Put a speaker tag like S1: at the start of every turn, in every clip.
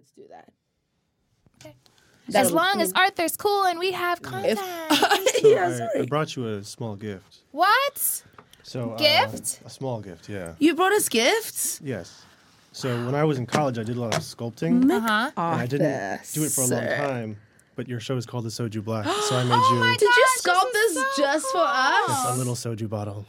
S1: let's do that.
S2: Okay. As long as Arthur's cool and we have contact.
S3: So I brought you a small gift.
S2: What?
S3: So
S2: Gift?
S3: A small gift, yeah.
S1: You brought us gifts?
S3: Yes. So when I was in college, I did a lot of sculpting.
S2: Uh-huh.
S3: And I didn't do it for a long time. But your show is called the Soju Black, so I made
S2: Oh
S3: you
S2: my
S1: Did you
S2: gosh,
S1: sculpt this just for us?
S3: a little soju bottle.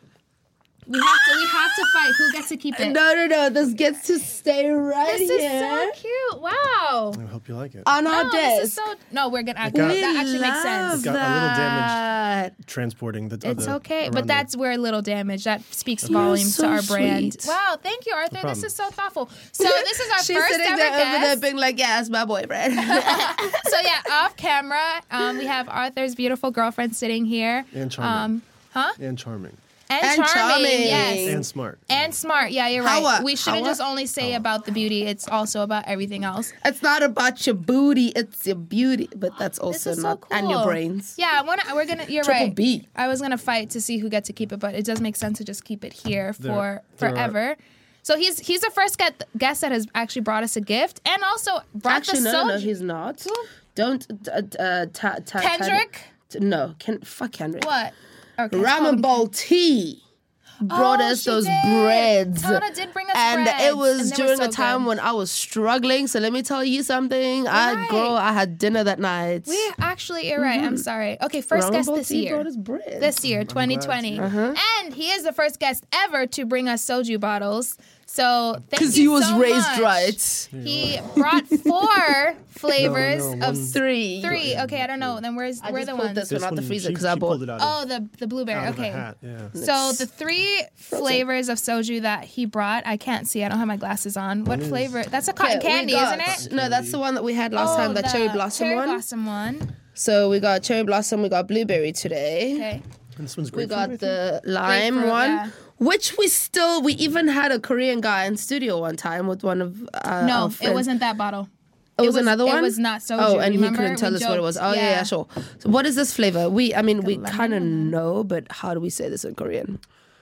S2: We have to fight. Who gets to keep it?
S1: No. This gets to stay right
S2: This
S1: here.
S2: is so cute. Wow.
S3: I hope you like it.
S1: On our
S2: No,
S1: desk.
S2: this is so. No, we're gonna.
S3: got-
S2: That actually makes sense.
S3: Got a little
S1: damage.
S3: Transporting the.
S2: It's okay,
S3: around
S2: but that's where a little damage. That speaks volumes
S1: so
S2: to our brand.
S1: sweet.
S2: Wow, thank you, Arthur. This
S3: problem.
S2: is so thoughtful. So this is our
S1: She's
S2: first
S1: sitting
S2: ever
S1: there over there
S2: guest.
S1: being like, yeah, it's my boyfriend.
S2: So yeah, off camera, we have Arthur's beautiful girlfriend sitting here.
S3: And charming.
S2: Huh?
S3: And charming.
S2: And charming. Yes.
S3: And smart.
S2: And smart. Yeah, you're right.
S1: Hawa.
S2: We shouldn't
S1: Hawa.
S2: just only say about the beauty. It's also about everything else.
S1: It's not about your booty, it's your beauty. But that's
S2: This
S1: also
S2: is so
S1: not.
S2: cool.
S1: And your brains.
S2: Yeah, we're gonna. You're
S1: Triple
S2: right.
S1: B.
S2: I was gonna fight to see who gets to keep it, but it does make sense to just keep it here for
S3: There are-
S2: forever. So he's the first guest that has actually brought us a gift and also brought
S1: Actually,
S2: the
S1: no,
S2: soju.
S1: he's not. Don't.
S2: Kendrick?
S1: No, fuck Kendrick.
S2: What? Okay.
S1: Ramen Bowl Tea brought us
S2: she
S1: those
S2: did.
S1: breads.
S2: Tana did bring us
S1: And
S2: breads,
S1: it was
S2: and they were
S1: during
S2: so
S1: a time
S2: good.
S1: when I was struggling. So let me tell you something.
S2: right.
S1: I had dinner that night.
S2: We actually, you're right. I'm sorry. Okay, first
S1: Ramen
S2: guest
S1: Bowl
S2: this
S1: Tea
S2: year.
S1: brought us bread.
S2: This year, 2020. And he is the first guest ever to bring us soju bottles. So thank
S1: Because
S2: you
S1: he was
S2: so
S1: raised
S2: much.
S1: right.
S2: He brought 4 flavors
S3: No,
S2: of
S3: one.
S1: Three.
S2: 3. Okay, I don't know. Then where
S1: I
S2: are
S1: just
S2: the
S1: pulled
S2: ones?
S1: this one out the freezer because I
S3: she
S1: bought.
S3: pulled it out
S2: Oh, the blueberry.
S3: of a
S2: Okay.
S3: hat. Yeah.
S2: So the 3 flavors of soju that he brought, I can't see. I don't have my glasses on. What flavor? That's a cotton
S1: Okay, we
S2: candy,
S1: got-
S2: isn't it?
S1: No, that's the one that we had last time, the cherry blossom
S2: cherry
S1: one.
S2: blossom one.
S1: So we got cherry blossom, we got blueberry today.
S2: Okay.
S3: And this one's
S1: We
S3: grapefruit. I
S1: got
S3: think?
S1: the lime
S2: Grapefruit,
S1: one,
S2: yeah.
S1: which we even had a Korean guy in studio one time with one of our
S2: No,
S1: friends.
S2: it wasn't that bottle.
S1: It was another one?
S2: It was not soju.
S1: Oh, and he
S2: remember?
S1: couldn't tell
S2: We
S1: us what it was.
S2: joked.
S1: Oh, yeah, sure. So what is this flavor? We
S2: lemon
S1: kind of
S2: one.
S1: know, but how do we say this in Korean?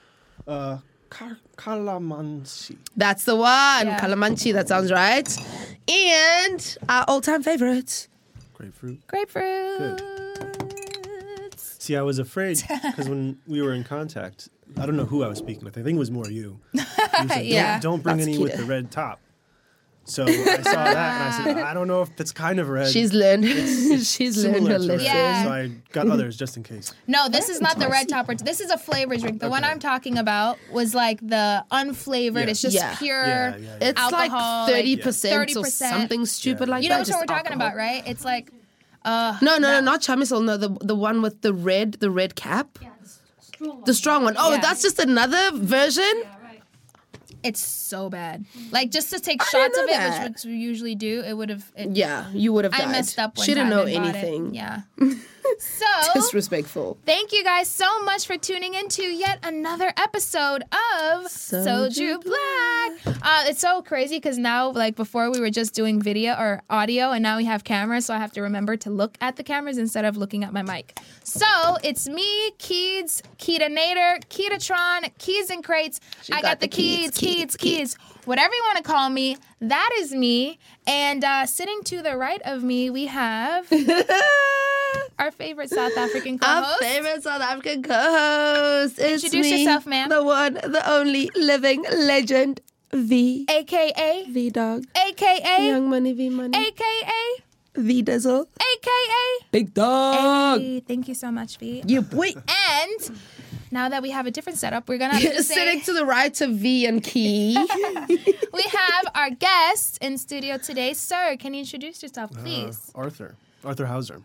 S3: Calamansi.
S1: That's the one.
S2: Yeah.
S1: Calamansi, that sounds right. And our all-time favorite.
S3: Grapefruit.
S2: Grapefruit.
S3: See, I was afraid because when we were in contact, I don't know who I was speaking with. I think it was more you. You said,
S2: Yeah.
S3: don't bring
S1: That's
S3: any
S1: cute.
S3: with the red top. So I saw that and I said, I don't know if that's kind of red.
S1: She's learned. She's learned
S3: Similar
S1: her
S3: to red.
S1: lesson.
S2: Yeah.
S3: So I got others just in case.
S2: No, this is not the red topper. This is a flavored drink. The one I'm talking about was like the unflavored.
S3: Yeah.
S2: It's just
S1: Yeah.
S2: pure
S3: Yeah.
S1: It's
S2: alcohol.
S1: like 30% or
S2: 30%.
S1: something stupid
S3: Yeah.
S1: like
S2: You know
S1: that.
S2: which one we're
S1: just
S2: talking
S1: alcohol.
S2: about, right? It's like
S1: No, not chamisol. No, the one with the red cap. The strong one. Oh,
S2: Yeah.
S1: that's just another version?
S2: it's so bad. Like just to take
S1: I
S2: shots
S1: didn't
S2: of
S1: know
S2: it,
S1: that.
S2: which we usually do, it would have.
S1: Yeah, you would have died.
S2: I messed up one
S1: She didn't
S2: time
S1: know
S2: and bought it.
S1: anything.
S2: Yeah. So
S1: Disrespectful.
S2: thank you guys so much for tuning into yet another episode of Soju Black. It's so crazy because now, like before, we were just doing video or audio, and now we have cameras, so I have to remember to look at the cameras instead of looking at my mic. So it's me, Keeds, Keita Nader, Keetatron, Keys and Crates. I got the Keeds. Whatever you want to call me, that is me. And sitting to the right of me, we have our favorite South African
S1: Our
S2: co-host.
S1: favorite South African co-host. It's
S2: Introduce
S1: me,
S2: yourself, ma'am.
S1: The one, the only living legend, V.
S2: AKA,
S1: V Dog.
S2: AKA,
S1: Young Money, V Money.
S2: AKA,
S1: V Dizzle.
S2: AKA.
S1: Big Dog.
S2: Hey, thank you so much, V.
S1: You boy.
S2: And now that we have a different setup, we're gonna have to say
S1: Sitting to the right of V and Key.
S2: we have our guest in studio today. Sir, can you introduce yourself, please?
S3: Arthur Hauser,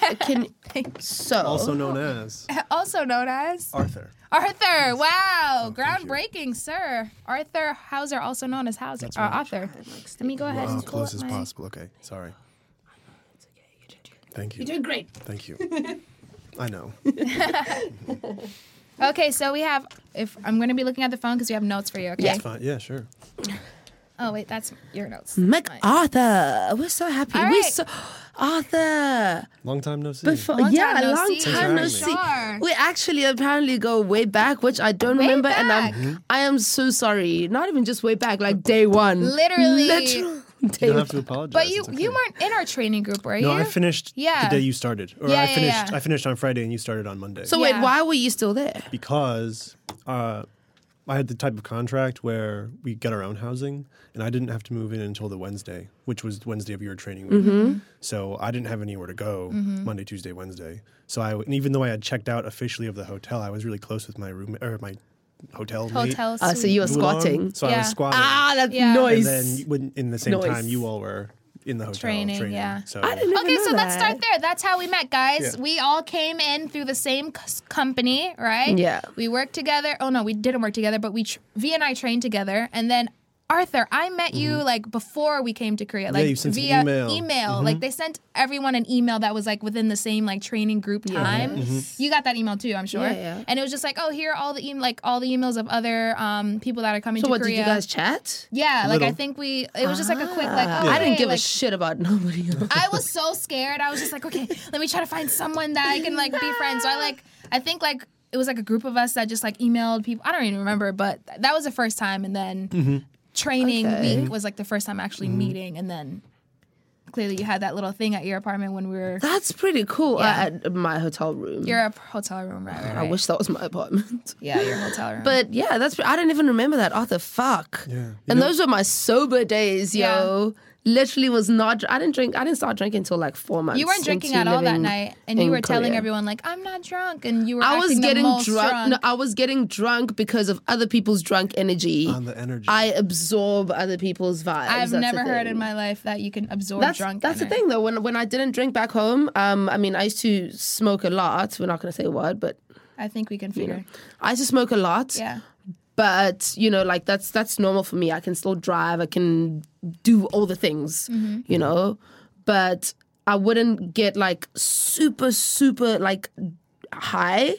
S1: So
S3: also known as
S2: Also known as
S3: Arthur.
S2: Arthur. Wow,
S3: thank you.
S2: groundbreaking, sir. Arthur Hauser, also known as Hauser. Arthur. Let me go ahead
S3: As
S2: and pull
S3: close
S2: up
S3: as
S2: my...
S3: possible. Okay, sorry. Thank you.
S1: you're doing great.
S3: Thank you. I know.
S2: Okay, so we have. If I'm going to be looking at the phone because we have notes for you. Okay.
S3: That's fine. Yeah, sure.
S2: Oh wait, that's your notes.
S1: MacArthur. We're so happy.
S2: All
S1: We're
S2: right.
S1: so Arthur.
S3: Long time no see.
S1: Before,
S2: Long
S1: yeah,
S2: time no
S1: long
S2: see.
S1: time no
S3: Thanks for
S1: see.
S2: having me.
S1: We actually apparently go way back, which I don't remember,
S2: back.
S1: and I am so sorry. Not even just way back, like day one.
S2: Literally.
S3: You don't have to apologize.
S2: But
S3: It's okay.
S2: you weren't in our training group, were you?
S3: No, I finished
S2: Yeah.
S3: the day you started. Or
S2: Yeah,
S3: I finished on Friday and you started on Monday.
S1: So
S2: Yeah.
S1: wait, why were you still there?
S3: Because I had the type of contract where we get our own housing, and I didn't have to move in until the Wednesday, which was Wednesday of your training week. So I didn't have anywhere to go Monday, Tuesday, Wednesday. So and even though I had checked out officially of the hotel, I was really close with my room or my hotel mate.
S2: Hotel
S1: So
S2: suite.
S1: you were
S3: who belonged.
S1: squatting.
S3: So I
S2: Yeah.
S3: was squatting.
S1: That's
S2: Yeah.
S1: noise.
S3: And then in the same
S1: Noise.
S3: time, you all were in the hotel
S2: Training, yeah.
S3: So
S1: I didn't even
S2: Okay,
S1: know
S2: so let's
S1: that.
S2: start there. That's how we met, guys.
S3: Yeah.
S2: We all came in through the same company, right?
S1: Yeah.
S2: We worked together. Oh no, we didn't work together, but V and I trained together, and then. Arthur, I met you like before we came to Korea, like
S3: you sent an
S2: via
S3: email.
S2: Like they sent everyone an email that was like within the same like training group time. You got that email too, I'm sure.
S1: Yeah, yeah.
S2: And it was just like, oh, here are all the all the emails of other people that are coming
S1: So
S2: to
S1: what,
S2: Korea.
S1: did you guys chat?
S2: Yeah, like I
S3: little.
S2: think it was just like a quick like. Oh,
S1: I didn't
S2: hey,
S1: give a
S2: like,
S1: shit about nobody else.
S2: I was so scared. I was just like, okay, let me try to find someone that I can like be friends. So I think like it was like a group of us that just like emailed people. I don't even remember, but that was the first time. And then training week was like the first time actually meeting. And then clearly you had that little thing at your apartment when we were
S1: That's pretty cool.
S2: Yeah.
S1: At my hotel room.
S2: your hotel room, right?
S1: I wish that was my apartment.
S2: Yeah, your hotel room.
S1: But yeah, I didn't even remember that. Arthur, fuck.
S3: Yeah. You
S1: And
S3: know-
S1: those were my sober days, yo. Literally was not. I didn't start drinking until like 4 months.
S2: you weren't drinking
S1: into
S2: at all that
S1: living
S2: night, and you
S1: in
S2: were telling
S1: Korea.
S2: everyone like, "I'm not drunk," and you were.
S1: I was
S2: acting
S1: getting
S2: the most
S1: drunk. No, I was getting drunk because of other people's drunk energy.
S3: on the energy.
S1: I absorb other people's vibes.
S2: I've
S1: That's the
S2: never heard
S1: thing.
S2: in my life that you can absorb
S1: That's
S2: drunk.
S1: the
S2: energy.
S1: thing though. When I didn't drink back home, I mean, I used to smoke a lot. We're not going to say what, but
S2: I think we can figure.
S1: I used to smoke a lot.
S2: Yeah.
S1: But you know, like that's normal for me. I can still drive. I can do all the things. You know, but I wouldn't get like super like high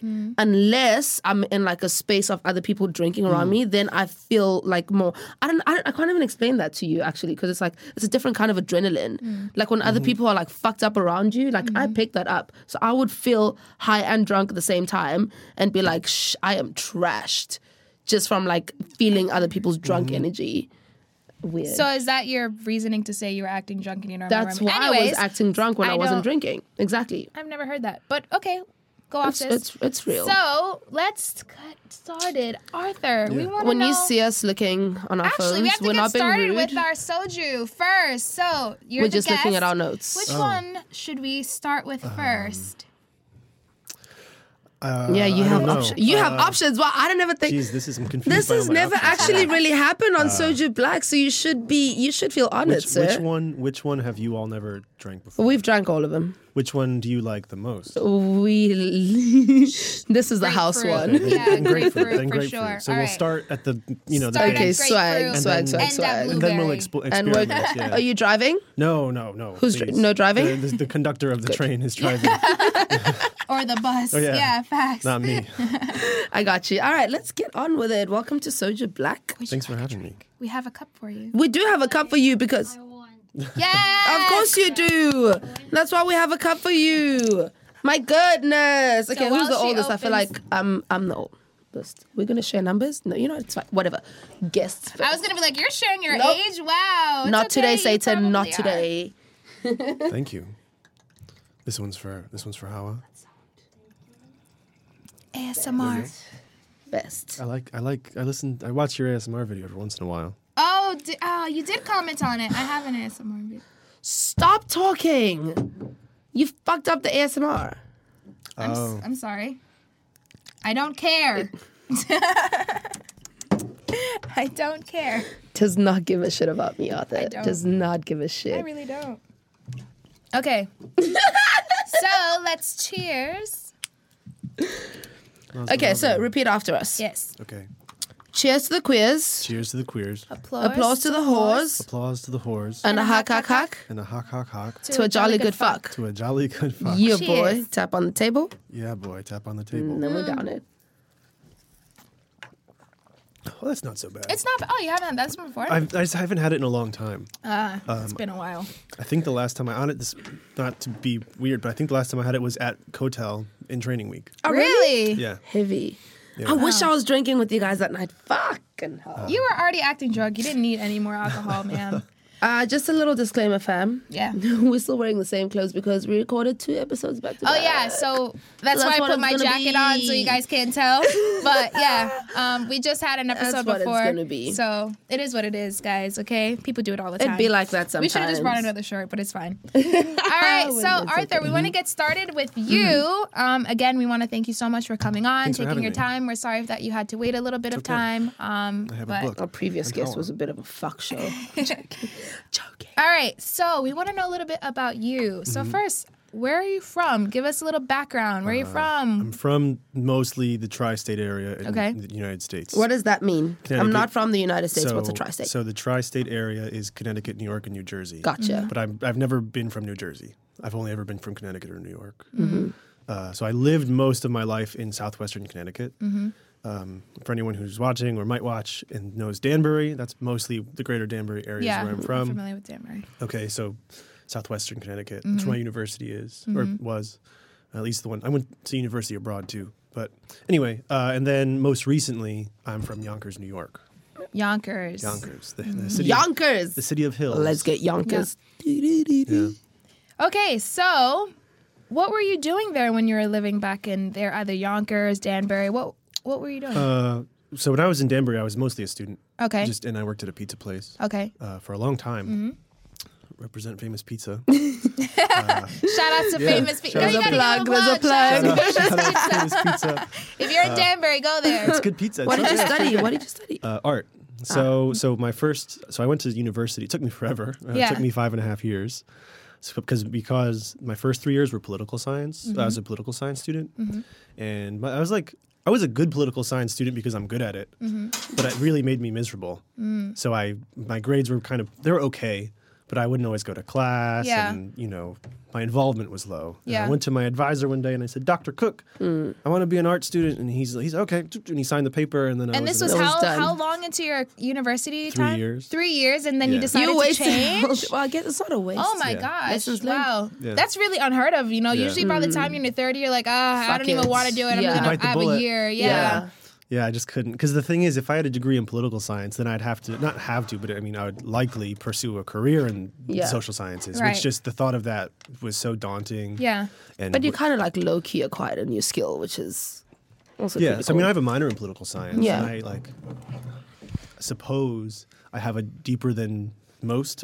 S1: unless I'm in like a space of other people drinking around me. Then I feel like more. I can't even explain that to you actually, because it's like it's a different kind of adrenaline. Like when other people are like fucked up around you, like I pick that up. So I would feel high and drunk at the same time and be like, shh, I am trashed, just from like feeling other people's drunk energy. Weird.
S2: So is that your reasoning to say you were acting drunk and you don't remember?
S1: That's why I
S2: Anyways,
S1: was acting drunk when I wasn't
S2: don't-
S1: drinking. Exactly.
S2: I've never heard that, but okay, go off this.
S1: It's real.
S2: So let's get started, Arthur. We want to
S1: When
S2: know.
S1: you see us looking on our
S2: Actually,
S1: phones,
S2: we have to
S1: we're
S2: get
S1: not being
S2: started
S1: rude.
S2: with our soju first. So you're
S1: We're
S2: the
S1: just looking
S2: guest.
S1: at our notes.
S2: Which one should we start with first?
S1: Yeah, you
S3: I
S1: have
S3: don't know.
S1: options. You have options. Well, I don't ever think
S3: Jeez, I'm confused.
S1: this
S3: by all
S1: has
S3: my
S1: never
S3: options.
S1: actually really happened on Soju Black. So you should feel honored, sir.
S3: Which one have you all never drank before?
S1: We've drank all of them.
S3: Which one do you like the most?
S1: This is the house
S2: Grapefruit.
S1: one.
S2: Yeah,
S3: Then
S2: grapefruit
S3: Then
S2: for
S3: grapefruit.
S2: sure.
S3: So
S2: All
S3: we'll
S2: right.
S3: start at the the
S2: Start at
S1: Okay,
S3: base.
S1: swag,
S2: grapefruit.
S1: swag,
S2: End
S1: swag,
S2: at
S1: swag.
S3: And then we'll
S2: blueberry.
S1: And
S3: experiment.
S1: what?
S3: Yeah.
S1: Are you driving?
S3: No.
S1: Who's
S3: please.
S1: no driving?
S3: The conductor of the train is driving,
S2: Or the bus.
S3: yeah.
S2: Yeah, facts.
S3: not me.
S1: I got you. All right, let's get on with it. Welcome to Soju Black.
S3: Thanks for having me.
S2: We have a cup for you.
S1: We do have a cup for you because,
S2: Yeah.
S1: of course, you do. That's why we have a cup for you. My goodness. Okay, who's
S2: while
S1: the
S2: she
S1: oldest? I feel like
S2: opens-
S1: I'm the oldest. We're gonna share numbers. No, you know it's fine. Whatever. Guests.
S2: I was gonna be like, you're sharing your
S1: Nope.
S2: age. Wow. It's
S1: Not
S2: okay,
S1: today,
S2: you
S1: Satan. Not
S2: probably are.
S1: today.
S3: Thank you. This one's for Hawa.
S2: ASMR.
S1: Best.
S3: I watch your ASMR video every once in a while.
S2: Oh, you did comment on it. I have an ASMR video.
S1: Stop talking. You fucked up the ASMR.
S2: I'm sorry. I don't care. I don't care.
S1: Does not give a shit about me, Arthur.
S2: don't.
S1: Does not give a
S2: I
S1: shit.
S2: really don't. Okay. So let's cheers.
S1: Okay, so repeat after us.
S2: Yes.
S3: Okay.
S1: Cheers to the queers.
S3: Cheers to the queers.
S1: Applause to the whores.
S3: Applause to the whores.
S1: And a hack, hack, hack.
S3: And a hawk.
S1: To a jolly good fuck.
S3: To a jolly good fuck.
S1: Yeah,
S2: Cheers.
S1: boy. Tap on the table.
S3: Yeah, boy. Tap on the table.
S1: And then we're down it.
S3: Well, that's not so bad.
S2: It's not. Oh, you haven't had that one before?
S3: I just haven't had it in a long time.
S2: It's been a while.
S3: I think the last time I on it, this not to be weird, but I think the last time I had it was at Kotel in training week.
S1: Oh,
S2: Really?
S3: Yeah.
S1: Heavy. I wish I was drinking with you guys that night. Fucking hell.
S2: You were already acting drunk. You didn't need any more alcohol, man.
S1: Just a little disclaimer, fam.
S2: Yeah.
S1: We're still wearing the same clothes because we recorded 2 episodes back to back.
S2: Oh yeah, so that's why I
S1: what
S2: put
S1: it's
S2: my
S1: gonna
S2: jacket
S1: be.
S2: on so you guys can't tell. But yeah, we just had an episode
S1: That's what it's
S2: before,
S1: gonna be.
S2: so it is what it is, guys. Okay, people do it all the time.
S1: It'd be like that sometimes.
S2: We should have just brought another shirt, but it's fine. All right, so Arthur, we want to get started with you. Again, we want to thank you so much for coming on,
S3: Thanks for
S2: taking
S3: having
S2: your
S3: me.
S2: time. We're sorry that you had to wait a little bit of
S3: okay.
S2: time.
S3: I have a book.
S1: Our previous
S3: An
S1: guest
S3: hour.
S1: was a bit of a fuck show. Joking.
S2: All right, so we want to know a little bit about you. So first, where are you from? Give us a little background. Where are you from?
S3: I'm from mostly the tri-state area in
S2: Okay.
S3: the United States.
S1: What does that mean? I'm
S3: Connecticut.
S1: not from the United States. What's a tri-state?
S3: So the tri-state area is Connecticut, New York, and New Jersey.
S1: Gotcha.
S3: But I've never been from New Jersey. I've only ever been from Connecticut or New York.
S1: Mm-hmm.
S3: So I lived most of my life in southwestern Connecticut. For anyone who's watching or might watch and knows Danbury, that's mostly the greater Danbury area
S2: Yeah,
S3: is where I'm
S2: I'm
S3: from.
S2: familiar with Danbury.
S3: Okay, so southwestern Connecticut. That's where my university is, or was. At least the one. I went to university abroad too. But anyway, and then most recently, I'm from Yonkers, New York.
S2: Yonkers.
S3: Yonkers, the city,
S1: Yonkers.
S3: the city of hills.
S1: Let's get Yonkers.
S3: Yeah.
S2: Okay, so what were you doing there when you were living back in there, either Yonkers, Danbury? What were you doing?
S3: So when I was in Danbury, I was mostly a student.
S2: Okay.
S3: And I worked at a pizza place
S2: Okay.
S3: for a long time. Represent famous pizza.
S2: Shout out to Famous Pizza.
S1: There's a plug. There's a plug.
S3: Shout out famous pizza.
S2: If you're in Danbury, go there.
S3: It's good pizza.
S1: What
S3: It's
S1: did you
S3: so good.
S1: study? What did you study?
S3: Art. So I went to university. It took me forever.
S2: Yeah.
S3: It took me 5.5 years. So, because my first 3 years were political science. I was a political science student, and I was a good political science student because I'm good at it. But it really made me miserable. So my grades were they were okay, but I wouldn't always go to class,
S2: Yeah.
S3: and my involvement was low. And
S2: Yeah.
S3: I went to my advisor one day and I said, "Dr. Cook, I want to be an art student," and he's okay, and he signed the paper, and then
S2: And this was
S1: It was done.
S2: how long into your university
S3: 3
S2: time?
S3: years.
S2: 3 years, and then you
S3: Yeah.
S2: decided
S1: You
S2: to
S1: wasted.
S2: change?
S1: Well, I guess it's not a waste.
S2: Oh my
S3: Yeah.
S2: gosh!
S1: Lessons learned.
S2: Wow,
S3: Yeah.
S2: that's really unheard of. Usually by the time you're in your third year, you're like, I
S1: Fuck
S2: don't even
S1: it.
S2: want to do it. I'm
S1: Yeah.
S2: gonna
S3: Bite the
S2: have a
S3: bullet.
S2: year. Yeah.
S3: Yeah, I just couldn't. Because the thing is, if I had a degree in political science, then I'd have to, not have to, but I mean, I would likely pursue a career in
S1: Yeah.
S3: social sciences,
S2: Right.
S3: which just the thought of that was so daunting.
S2: Yeah.
S3: And
S1: But you kind of like low key acquired a new skill, which is also
S3: yeah,
S1: pretty
S3: so I mean,
S1: cool.
S3: I have a minor in political science.
S1: Yeah.
S3: And I suppose I have a deeper than most,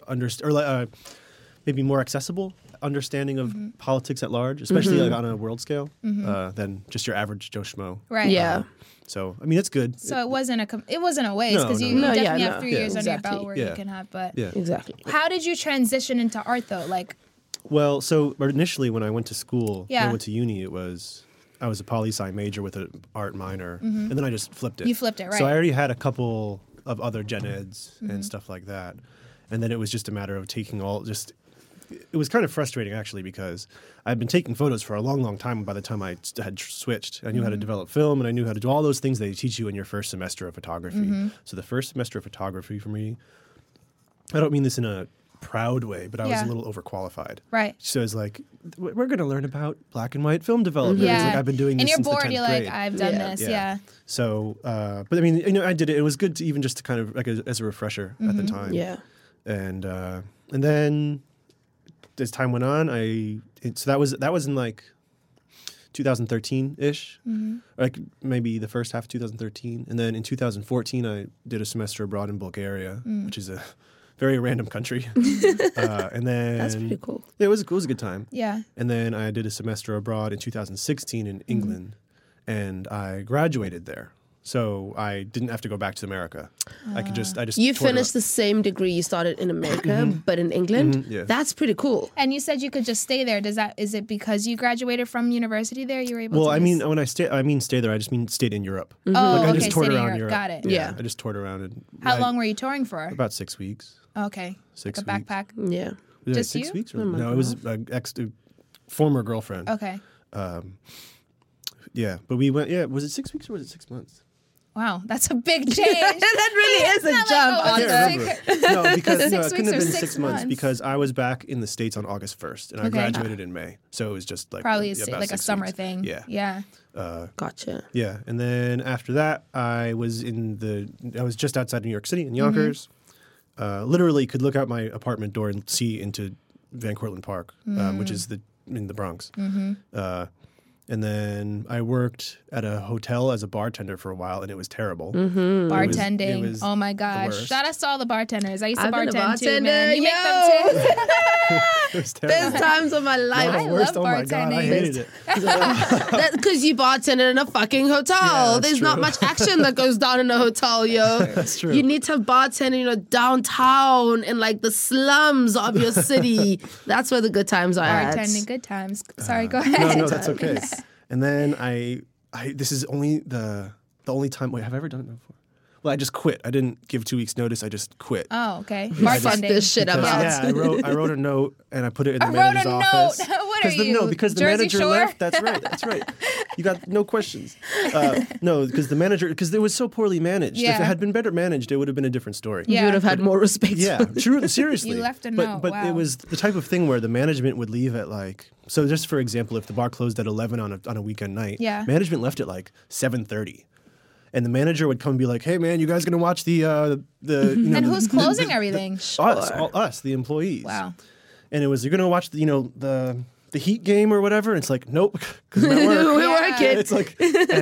S3: maybe more accessible understanding of politics at large, especially like on a world scale, than just your average Joe Schmo.
S2: Right.
S1: Yeah.
S3: So, I mean, it's good.
S2: So it wasn't a waste
S3: No,
S2: because
S3: no,
S2: you
S3: no.
S1: No,
S2: definitely
S1: yeah,
S2: have
S1: no.
S2: 3
S1: Yeah,
S2: years on your
S1: exactly.
S2: belt where
S3: Yeah.
S2: you can have. But
S3: Yeah.
S1: Exactly.
S2: how did you transition into art though? Like,
S3: Well, so initially when I went to school, when
S2: Yeah.
S3: I went to uni, I was a poli-sci major with an art minor, and then I just flipped it.
S2: You flipped it, right.
S3: So I already had a couple of other gen eds and stuff like that, and then it was just a matter of taking it was kind of frustrating actually because I'd been taking photos for a long, long time. By the time I had switched, I knew how to develop film and I knew how to do all those things they teach you in your first semester of photography. So the first semester of photography for me, I don't mean this in a proud way, but I was
S2: Yeah.
S3: a little overqualified.
S2: right.
S3: So it's like, we're going to learn about black and white film development. It's
S2: Yeah.
S3: like I've been doing this
S2: and you're
S3: since
S2: bored.
S3: the 10th
S2: You're like,
S3: grade.
S2: I've done
S1: Yeah.
S2: this.
S3: Yeah.
S2: Yeah.
S3: So, but I mean, I did it. It was good to even just to kind of like as a refresher at the time.
S1: Yeah.
S3: And then as time went on, so that was in like 2013 ish, like maybe the first half of 2013, and then in 2014 I did a semester abroad in Bulgaria, which is a very random country. And then
S1: That's pretty cool.
S3: Yeah, it was a good time.
S2: Yeah.
S3: And then I did a semester abroad in 2016 in England, and I graduated there. So I didn't have to go back to America. I just
S1: You
S3: toured
S1: finished the same degree you started in America, but in England.
S3: yeah.
S1: That's pretty cool.
S2: And you said you could just stay there. Is it because you graduated from university there? You were able
S3: Well,
S2: to
S3: I mean, when I stay there, I just mean stayed in Europe.
S2: Oh,
S3: Like I
S2: okay.
S3: just toured
S2: stayed in
S3: around
S2: Europe.
S3: Europe.
S2: Got it.
S1: Yeah.
S3: I just toured around and
S2: How long were you touring for?
S3: About 6 weeks.
S2: Okay.
S3: 6
S2: Like a
S3: weeks.
S2: backpack.
S1: Yeah.
S3: Yeah,
S2: Just
S3: 6
S2: you?
S3: weeks? Or, no, it was an former girlfriend.
S2: Okay.
S3: Yeah, but we went. Yeah, was it 6 weeks or was it 6 months?
S2: Wow, that's a big change.
S1: That really is a
S2: not
S1: jump.
S2: like, oh,
S3: I
S2: it's
S3: can't
S2: like-
S3: remember. No, because
S2: 6
S3: it couldn't
S2: weeks
S3: have
S2: or
S3: been
S2: 6
S3: 6 months
S2: months?
S3: because I was back in the States on August 1st and I
S2: Okay.
S3: graduated in May. So it was just like
S2: Probably
S3: about
S2: like a
S3: 6
S2: summer
S3: weeks.
S2: thing.
S3: Yeah.
S2: Yeah.
S1: Gotcha.
S3: Yeah, and then after that, I was just outside New York City in Yonkers. literally could look out my apartment door and see into Van Cortlandt Park, which is in the Bronx. And then I worked at a hotel as a bartender for a while, and it was terrible.
S2: Bartending.
S3: It was
S2: Oh my
S3: the
S2: gosh.
S3: worst.
S2: Shout out to all the bartenders. I used to
S1: I've been a
S2: bartend too,
S1: bartender,
S2: man. You make them too.
S3: It was terrible.
S1: Best times of my life.
S3: No,
S2: I
S3: the worst.
S2: love
S3: Oh my god, I
S2: bartending.
S3: hated it.
S1: That's because you bartended in a fucking hotel.
S3: Yeah, that's
S1: There's not
S3: true.
S1: much action that goes down in a hotel, yo.
S3: That's true.
S1: You need to bartend, downtown in like the slums of your city. That's where the good times are at.
S2: Bartending, good times. Sorry, go ahead.
S3: No, that's okay. And then I this is only the only time. Wait, have I ever done it before? Well, I just quit. I didn't give 2 weeks notice. I just quit.
S2: Oh, okay.
S1: Fuck
S2: Bartending.
S1: this shit, I'm
S3: Because,
S1: out.
S3: yeah, I wrote a note and I put it in the
S2: I wrote
S3: manager's
S2: a
S3: office.
S2: note. What are
S3: Because
S2: you?
S3: because the
S2: Jersey
S3: manager
S2: Shore?
S3: left. That's right. You got no questions. No, because it was so poorly managed. If
S2: Yeah.
S3: it had been better managed, it would have been a different story.
S2: Yeah.
S1: You would have had more respect.
S3: Yeah, true. Seriously,
S2: You left a
S3: but,
S2: note,
S3: But
S2: wow.
S3: it was the type of thing where the management would leave at like. So just for example, if the bar closed at 11 on a weekend night,
S2: Yeah.
S3: management left at like 7:30, and the manager would come and be like, "Hey, man, you guys gonna watch the
S2: And who's closing everything?
S3: us, the employees."
S2: Wow.
S3: And it was you're gonna watch the Heat game or whatever. And it's like nope, because I'm at work.
S1: We were kids.
S3: It's like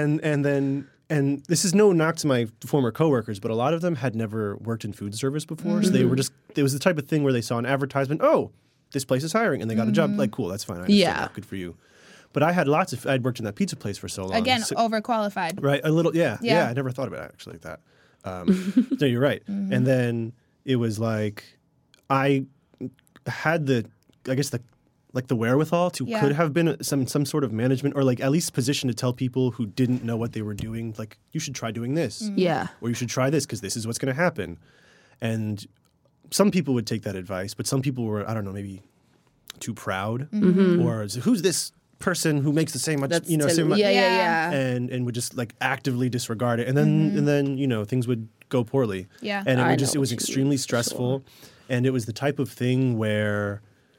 S3: and this is no knock to my former coworkers, but a lot of them had never worked in food service before, so they were just it was the type of thing where they saw an advertisement, oh, this place is hiring, and they got a job. Like, cool, that's fine. I understand
S1: Yeah.
S3: that. Good for you. But I had I'd worked in that pizza place for so long.
S2: Again,
S3: So-
S2: overqualified.
S3: right? A little, yeah.
S2: Yeah.
S3: I never thought about it actually like that. No, you're right. And then it was like I had the wherewithal to
S2: Yeah.
S3: could have been some sort of management or like at least position to tell people who didn't know what they were doing, like you should try doing this,
S1: Yeah.
S3: or you should try this because this is what's going to happen. And some people would take that advice, but some people were, I don't know, maybe too proud, or who's this person who makes the same much,
S1: That's
S3: same much,
S1: yeah.
S3: and would just like actively disregard it, and then things would go poorly.
S2: Yeah.
S3: And
S1: I
S3: it
S1: know
S3: was
S1: what you
S3: extremely
S1: mean,
S3: stressful, and it was the type of thing where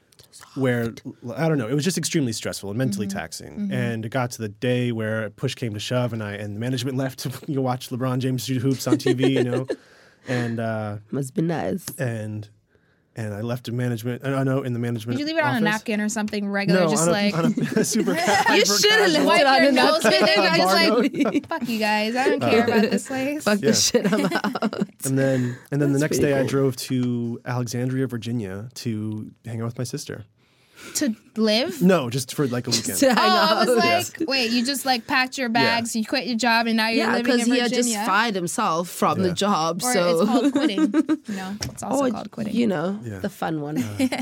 S3: I don't know, it was just extremely stressful and mentally taxing. And it got to the day where push came to shove, and the management left to watch LeBron James shoot hoops on TV, and
S1: Must be nice.
S3: and I left the management. I know in the management.
S2: Did you leave it on a
S3: office.
S2: napkin or something regular?
S3: No,
S2: just
S3: on
S2: like
S3: a super.
S1: You should have left
S2: wipe
S1: it on
S2: your
S1: a
S2: nose with
S1: napkin.
S2: it. And
S3: Bar
S2: just
S3: note.
S2: like, fuck you guys. I don't care about this place.
S1: Fuck
S3: Yeah.
S1: this shit, I'm out.
S3: And then the next
S1: pretty
S3: day I
S1: cool.
S3: drove to Alexandria, Virginia to hang out with my sister.
S2: To live?
S3: No, just for like a weekend.
S1: To hang
S2: Oh, I was
S1: out.
S2: like, wait, you just like packed your bags, you quit your job, and now you're
S1: Yeah,
S2: living
S1: because
S2: in
S1: he
S2: Virginia.
S1: had just fired himself from the
S3: Yeah.
S1: job.
S2: Or
S1: so
S2: it's called quitting. It's also called quitting.
S3: Yeah.
S1: the fun one.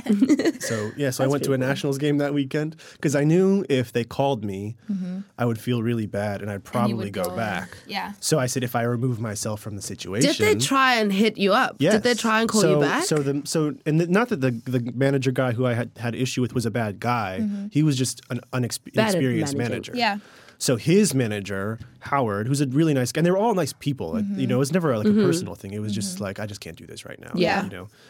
S3: So I went to a Nationals game that weekend because I knew if they called me, I would feel really bad and I'd probably
S2: would
S3: go
S2: go in.
S3: back.
S2: Yeah.
S3: So I said if I remove myself from the situation.
S1: Did they try and hit you up?
S3: Yes.
S1: Did they try and call you back?
S3: Not that the manager guy who I had issue with was a bad guy. He was just an inexperienced
S1: manager.
S3: manager.
S2: Yeah.
S3: So his manager, Howard, who's a really nice guy, and they were all nice people. It was never like a personal thing. It was just like, I just can't do this right now.
S1: Yeah.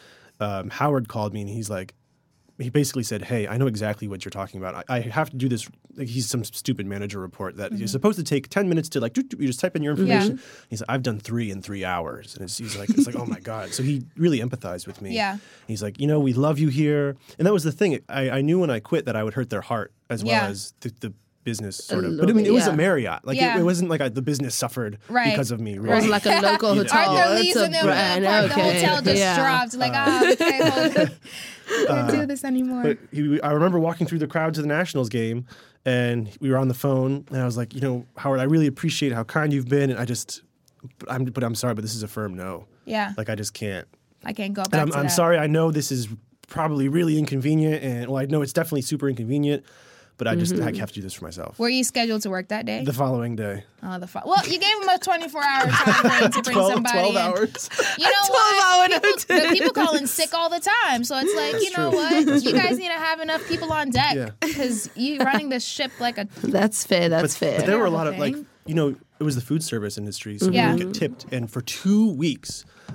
S3: Howard called me and he's like, he basically said, hey, I know exactly what you're talking about. I have to do this. Like, he's some stupid manager report that you're supposed to take 10 minutes to like, you just type in your information. He's like, I've done 3 in 3 hours. And it's like, oh my God. So he really empathized with me.
S2: Yeah.
S3: He's like, we love you here. And that was the thing. I knew when I quit that I would hurt their heart as well as the business sort of. But I mean, it was a Marriott. Like
S2: Yeah.
S3: it wasn't like the business suffered
S2: Right.
S3: because of me.
S1: It
S3: Really.
S1: wasn't like a local hotel.
S2: Arthur
S1: It's
S2: Lee's
S1: a
S2: in the
S1: brand.
S2: part, the
S1: Okay.
S2: hotel just
S1: Yeah.
S2: dropped. Like, okay, hold on. Can't do this anymore.
S3: But I remember walking through the crowd to the Nationals game, and we were on the phone, and I was like, Howard, I really appreciate how kind you've been, and I'm sorry, but this is a firm no.
S2: Yeah.
S3: Like I just can't.
S2: I can't go back
S3: And
S2: to
S3: I'm
S2: that.
S3: sorry. I know this is probably really inconvenient, and I know it's definitely super inconvenient, but I just I have to do this for myself.
S2: Were you scheduled to work that day?
S3: The following day,
S2: Well, you gave him a 24-hour time frame to bring somebody
S3: 12
S2: in.
S3: hours.
S2: You know
S1: 12-hour
S2: what? People call in sick all the time. So it's like,
S3: That's
S2: know
S3: true.
S2: what?
S3: That's
S2: You
S3: true.
S2: guys need to have enough people on deck
S3: Yeah.
S2: because you running this ship like a...
S1: That's fair. That's fair.
S3: But there were a lot of
S2: Terrible
S3: it was the food service industry, so
S2: Yeah.
S3: we would get tipped. And for 2 weeks,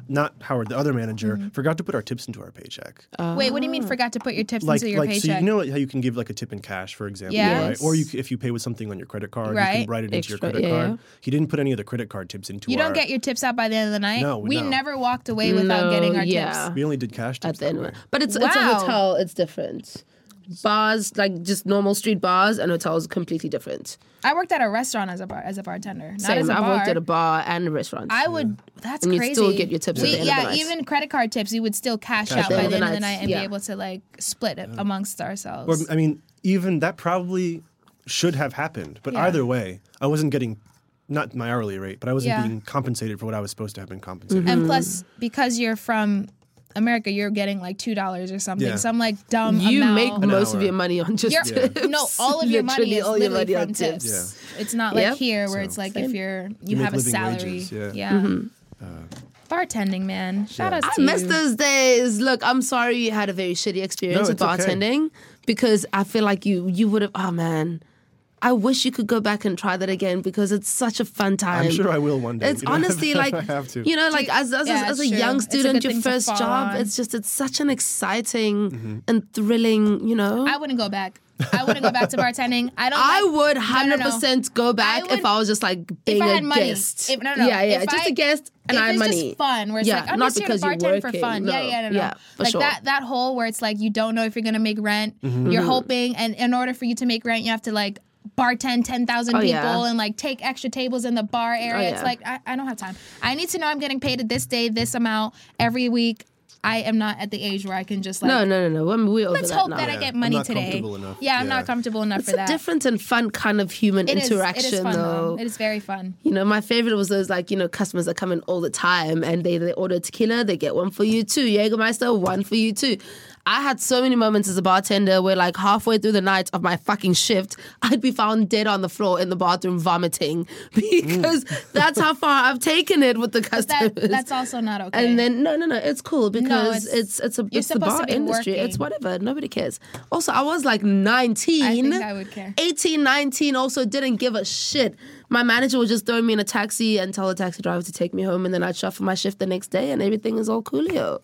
S3: not Howard, the other manager, forgot to put our tips into our paycheck.
S2: Wait, what do you mean forgot to put your tips
S3: Like,
S2: into your paycheck?
S3: so you know how you can give like a tip in cash, for example,
S2: Yes.
S3: right? Or if you pay with something on your credit card, you
S2: Right.
S3: can write it into your
S1: Extra,
S3: credit
S1: yeah.
S3: card. He didn't put any of the credit card tips into
S2: You
S3: our...
S2: don't get your tips out by the end of the night?
S3: No,
S2: We
S3: no.
S2: never walked away without getting our
S1: yeah.
S2: tips.
S3: We only did cash tips
S1: At the end
S3: that
S1: of
S3: way.
S1: it. But it's a
S2: Wow.
S1: hotel, it's different. Bars, like just normal street bars, and hotels are completely different.
S2: I worked at a restaurant as a bartender, not
S1: Same,
S2: as a
S1: I've
S2: bar.
S1: worked at a bar and a restaurant.
S2: I would. That's
S1: And you'd
S2: crazy.
S1: still get your tips at the end of the
S2: Yeah,
S1: night.
S2: even credit card tips, you would still cash out
S3: out.
S2: by
S3: At
S2: the end of the
S1: night,
S2: night and
S1: yeah.
S2: be able to like split it amongst ourselves.
S3: Or, I mean, even that probably should have happened. But
S2: Yeah.
S3: either way, I wasn't getting, not my hourly rate, but I wasn't
S2: Yeah.
S3: being compensated for what I was supposed to have been compensated
S2: And
S3: for.
S2: plus, because you're from America, you're getting like $2 or something.
S3: Yeah.
S2: Some like dumb
S1: you
S2: amount.
S1: make most of
S3: hour.
S1: your money on just
S2: You're-
S1: tips.
S2: No, all of your money
S1: Literally
S2: is
S1: all your
S2: literally
S1: money
S2: from
S1: on
S2: tips. It's not like
S1: Yep.
S2: here where
S3: So-
S2: it's like if you
S3: make
S2: have a
S3: living
S2: salary.
S3: wages, yeah.
S2: Yeah. Bartending, man. Shout out to
S1: I miss
S2: you.
S1: those days. Look, I'm sorry you had a very shitty experience
S3: No,
S1: with
S3: it's okay.
S1: bartending because I feel like you would have. Oh man, I wish you could go back and try that again because it's such a fun time.
S3: I'm sure I will one day.
S1: It's
S3: You know,
S1: honestly like
S3: I have to.
S1: you know, like as
S2: Yeah,
S1: a
S2: it's true.
S1: young
S2: It's a
S1: student,
S2: good
S1: your
S2: thing to
S1: first
S2: fall
S1: job.
S2: on.
S1: It's such an exciting and thrilling. You know,
S2: I wouldn't go back. I wouldn't go back to bartending. I don't.
S1: I
S2: like-
S1: would
S2: No, no, no.
S1: 100% go back
S2: I would-
S1: if I was just like being
S2: I
S1: a
S2: had money.
S1: guest.
S2: If- no, no,
S1: Yeah,
S2: if
S1: just
S2: I-
S1: a guest and
S2: if
S1: I had
S2: it's
S1: money.
S2: just fun, where it's
S1: Yeah,
S2: like I'm
S1: not
S2: just here to
S1: because you're
S2: bartend for
S1: working.
S2: fun.
S1: No.
S2: Yeah, no.
S1: Yeah, for
S2: like
S1: sure.
S2: that whole where it's like you don't know if you're gonna make rent. You're hoping, and in order for you to make rent, you have to like bartend 10,000
S1: Oh,
S2: people
S1: yeah.
S2: and like take extra tables in the bar area. It's
S1: yeah.
S2: like I don't have time. I need to know I'm getting paid at this day, this amount every week. I am not at the age where I can just like.
S1: No. We're over
S2: Let's
S1: that
S2: hope
S1: now.
S2: that I
S3: Yeah,
S2: get
S3: I'm
S2: money
S3: not
S2: today.
S3: comfortable enough.
S2: Yeah, I'm
S3: Yeah.
S2: not comfortable enough
S1: It's
S2: for
S1: a
S2: that.
S1: different and fun kind of human
S2: It is-
S1: interaction,
S2: it is fun
S1: though.
S2: It is very fun.
S1: You know, my favorite was those like, you know, customers that come in all the time and they order tequila, they get one for you too. Jägermeister, one for you too. I had so many moments as a bartender where like halfway through the night of my fucking shift, I'd be found dead on the floor in the bathroom vomiting because that's how far I've taken it with the customers.
S2: That's also not okay.
S1: And then no, it's cool because
S2: it's-
S1: it's the
S2: supposed
S1: bar
S2: to be
S1: industry.
S2: working.
S1: It's whatever. Nobody cares. Also, I was like 19.
S2: I think I would care.
S1: 18, 19, also didn't give a shit. My manager would just throw me in a taxi and tell the taxi driver to take me home, and then I'd shuffle my shift the next day, and everything is all coolio.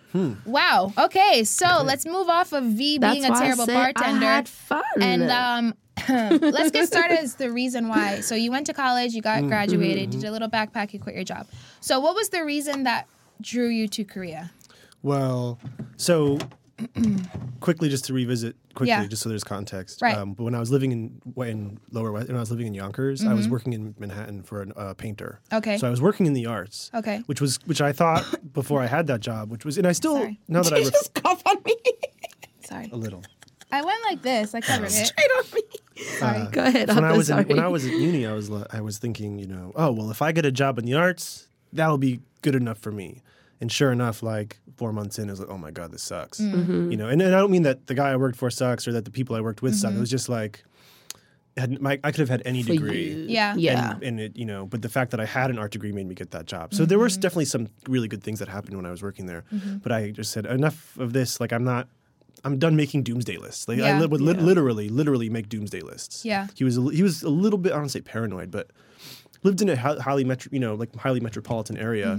S2: Wow. Okay, so let's move off of V
S1: That's
S2: being a
S1: why
S2: terrible
S1: I say
S2: bartender.
S1: I had fun.
S2: And let's get started as the reason why. So you went to college, you got graduated, you did a little backpack, you quit your job. So what was the reason that drew you to Korea?
S3: Well, so quickly, just to revisit quickly,
S2: Yeah.
S3: just so there's context.
S2: Right.
S3: But when I was living in Lower West, when I was living in Yonkers, I was working in Manhattan for a painter.
S2: Okay.
S3: So I was working in the arts.
S2: Okay.
S3: Which I thought before I had that job, which was, and I still
S2: Sorry.
S3: now that I
S1: just cough on me.
S2: Sorry.
S3: a little.
S2: I went like this. I covered it.
S1: Straight on me.
S2: Sorry.
S1: Go ahead.
S3: So when
S1: I'm
S3: I was
S1: sorry.
S3: when I was at uni, I was thinking, you know, oh well, if I get a job in the arts, that'll be good enough for me. And sure enough, like 4 months in, I was like, oh my god, this sucks. You know, and I don't mean that the guy I worked for sucks or that the people I worked with suck. It was just like I could have had any
S1: For
S3: degree.
S1: you.
S2: Yeah.
S1: Yeah.
S3: And it, you know, but the fact that I had an art degree made me get that job. So there were definitely some really good things that happened when I was working there. But I just said, enough of this. Like, I'm done making doomsday lists. Like,
S2: Yeah.
S3: I would literally make doomsday lists.
S2: Yeah.
S3: He was a little bit, I don't say paranoid, but lived in a highly metropolitan area.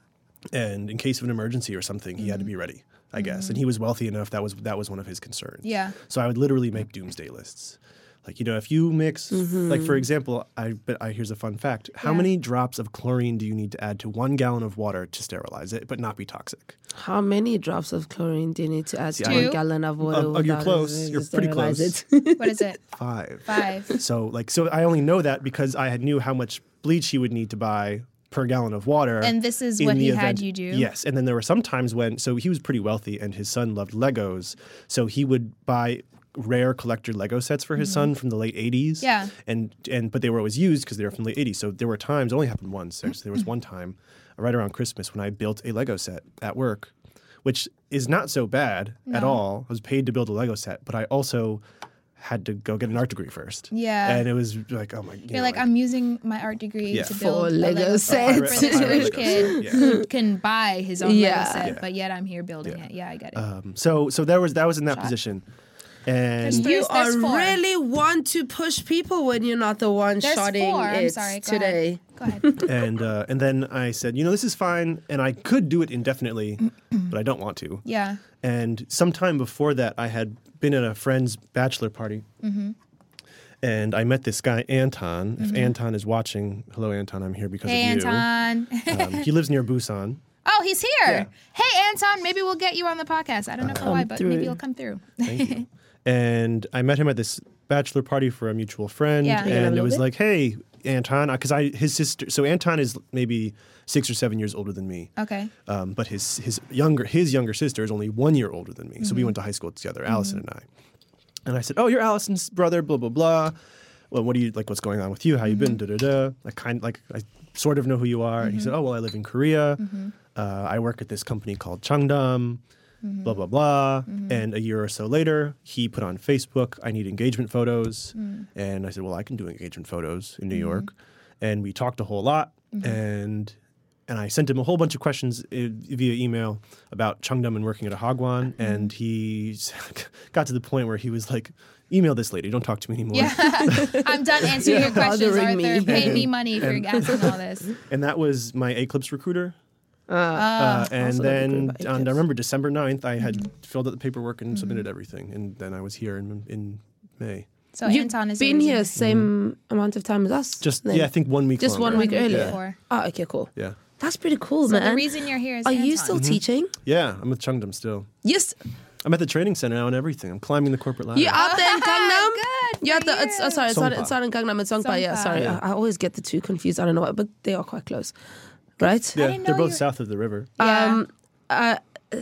S3: And in case of an emergency or something, he had to be ready, I guess. And he was wealthy enough, that was one of his concerns.
S2: Yeah.
S3: So I would literally make doomsday lists. Like, you know, if you mix, like, for example, here's a fun fact. How
S2: Yeah.
S3: many drops of chlorine do you need to add to 1 gallon of water to sterilize it, but not be toxic?
S1: How many drops of chlorine do you need to add to 1
S2: 2?
S1: gallon of water?
S3: You're
S1: without
S3: close. You're pretty
S1: sterilize
S3: close.
S1: it?
S2: What is it?
S3: 5.
S2: 5.
S3: So I only know that because I knew how much bleach he would need to buy per gallon of water.
S2: And this is
S3: in
S2: what
S3: the
S2: he
S3: event-
S2: had you do?
S3: Yes. And then there were some times when, so he was pretty wealthy and his son loved Legos. So he would buy rare collector Lego sets for his son from the late 80s.
S2: Yeah.
S3: But they were always used because they were from the late 80s. So there were times, it only happened once. Actually, there was one time right around Christmas when I built a Lego set at work, which is not so bad at all. I was paid to build a Lego set, but I also had to go get an art degree first.
S2: Yeah.
S3: And it was like, oh my.
S2: You're like, I'm using my art degree
S3: Yeah.
S2: to
S1: For
S2: build a
S1: Lego
S2: set
S1: sets.
S2: for this
S3: Pirate
S2: rich
S3: Lego
S2: kid
S3: set, yeah.
S2: who can buy his own
S1: Yeah.
S2: Lego set,
S3: Yeah.
S2: but yet I'm here building it. Yeah, I get it.
S3: So that was in that position. And
S1: You
S2: There's
S1: are
S2: four.
S1: really want to push people when you're not the one
S2: There's
S1: shotting
S2: four. I'm
S1: it
S2: sorry. Go
S1: today.
S2: Ahead. Go ahead.
S3: and then I said, this is fine, and I could do it indefinitely, but I don't want to.
S2: Yeah.
S3: And sometime before that, I had been at a friend's bachelor party, and I met this guy Anton. If Anton is watching, hello Anton, I'm here because
S2: Hey,
S3: of you.
S2: Anton.
S3: He lives near Busan.
S2: Oh, he's here.
S3: Yeah.
S2: Hey, Anton, maybe we'll get you on the podcast. I don't know why, but
S1: through.
S2: maybe you'll come through.
S3: Thank you. And I met him at this bachelor party for a mutual friend,
S2: Yeah.
S1: a
S3: and it
S1: little
S3: was
S1: bit?
S3: like, hey, Anton, because his sister. So Anton is maybe 6 or 7 years older than me.
S2: Okay.
S3: But his younger sister is only 1 year older than me. So we went to high school together, Allison and I. And I said, "Oh, you're Allison's brother, blah blah blah. Well, what do you like? What's going on with you? How you been? Da da da. I sort of know who you are." And he said, "Oh, well, I live in Korea. I work at this company called Changdam. Blah blah blah." And a year or so later, he put on Facebook, "I need engagement photos." And I said, "Well, I can do engagement photos in New York." And we talked a whole lot, and I sent him a whole bunch of questions via email about Changdam and working at a Hagwon, and he got to the point where he was like, "Email this lady, don't talk to me anymore."
S2: Yeah. I'm done answering your questions,
S1: bothering
S2: Arthur.
S1: me.
S2: Pay me money for asking all this.
S3: And that was my Eclipse recruiter. And
S1: also
S3: then
S1: recruited by
S3: I
S1: Eclipse.
S3: remember December 9th, I had filled out the paperwork and submitted everything, and then I was here in May.
S2: So
S1: You've
S2: Anton is
S1: been
S2: the
S1: here
S2: reason.
S1: same amount of time as us.
S3: Just
S1: then?
S3: I think 1 week.
S1: Just
S3: longer.
S1: 1 week earlier.
S2: before.
S1: Oh, okay, cool.
S3: Yeah,
S1: That's pretty cool,
S2: So
S1: man.
S2: the reason you're here is
S1: Are you
S2: Anton.
S1: still teaching?
S3: yeah. I'm with Changdam still.
S1: Yes.
S3: I'm at the training center now and everything. I'm climbing the corporate ladder.
S1: You out there in Gangnam?
S2: Good
S1: You're
S2: for
S1: at the, it's,
S2: you.
S1: sorry, it's not in Gangnam, it's Songpa. Yeah,
S2: Songpa.
S1: sorry.
S3: Yeah.
S1: I always get the two confused. I don't know why, but they are quite close. Right?
S3: Yeah,
S2: didn't
S3: they're
S2: know
S3: both
S2: you were-
S3: south of the river.
S2: Yeah.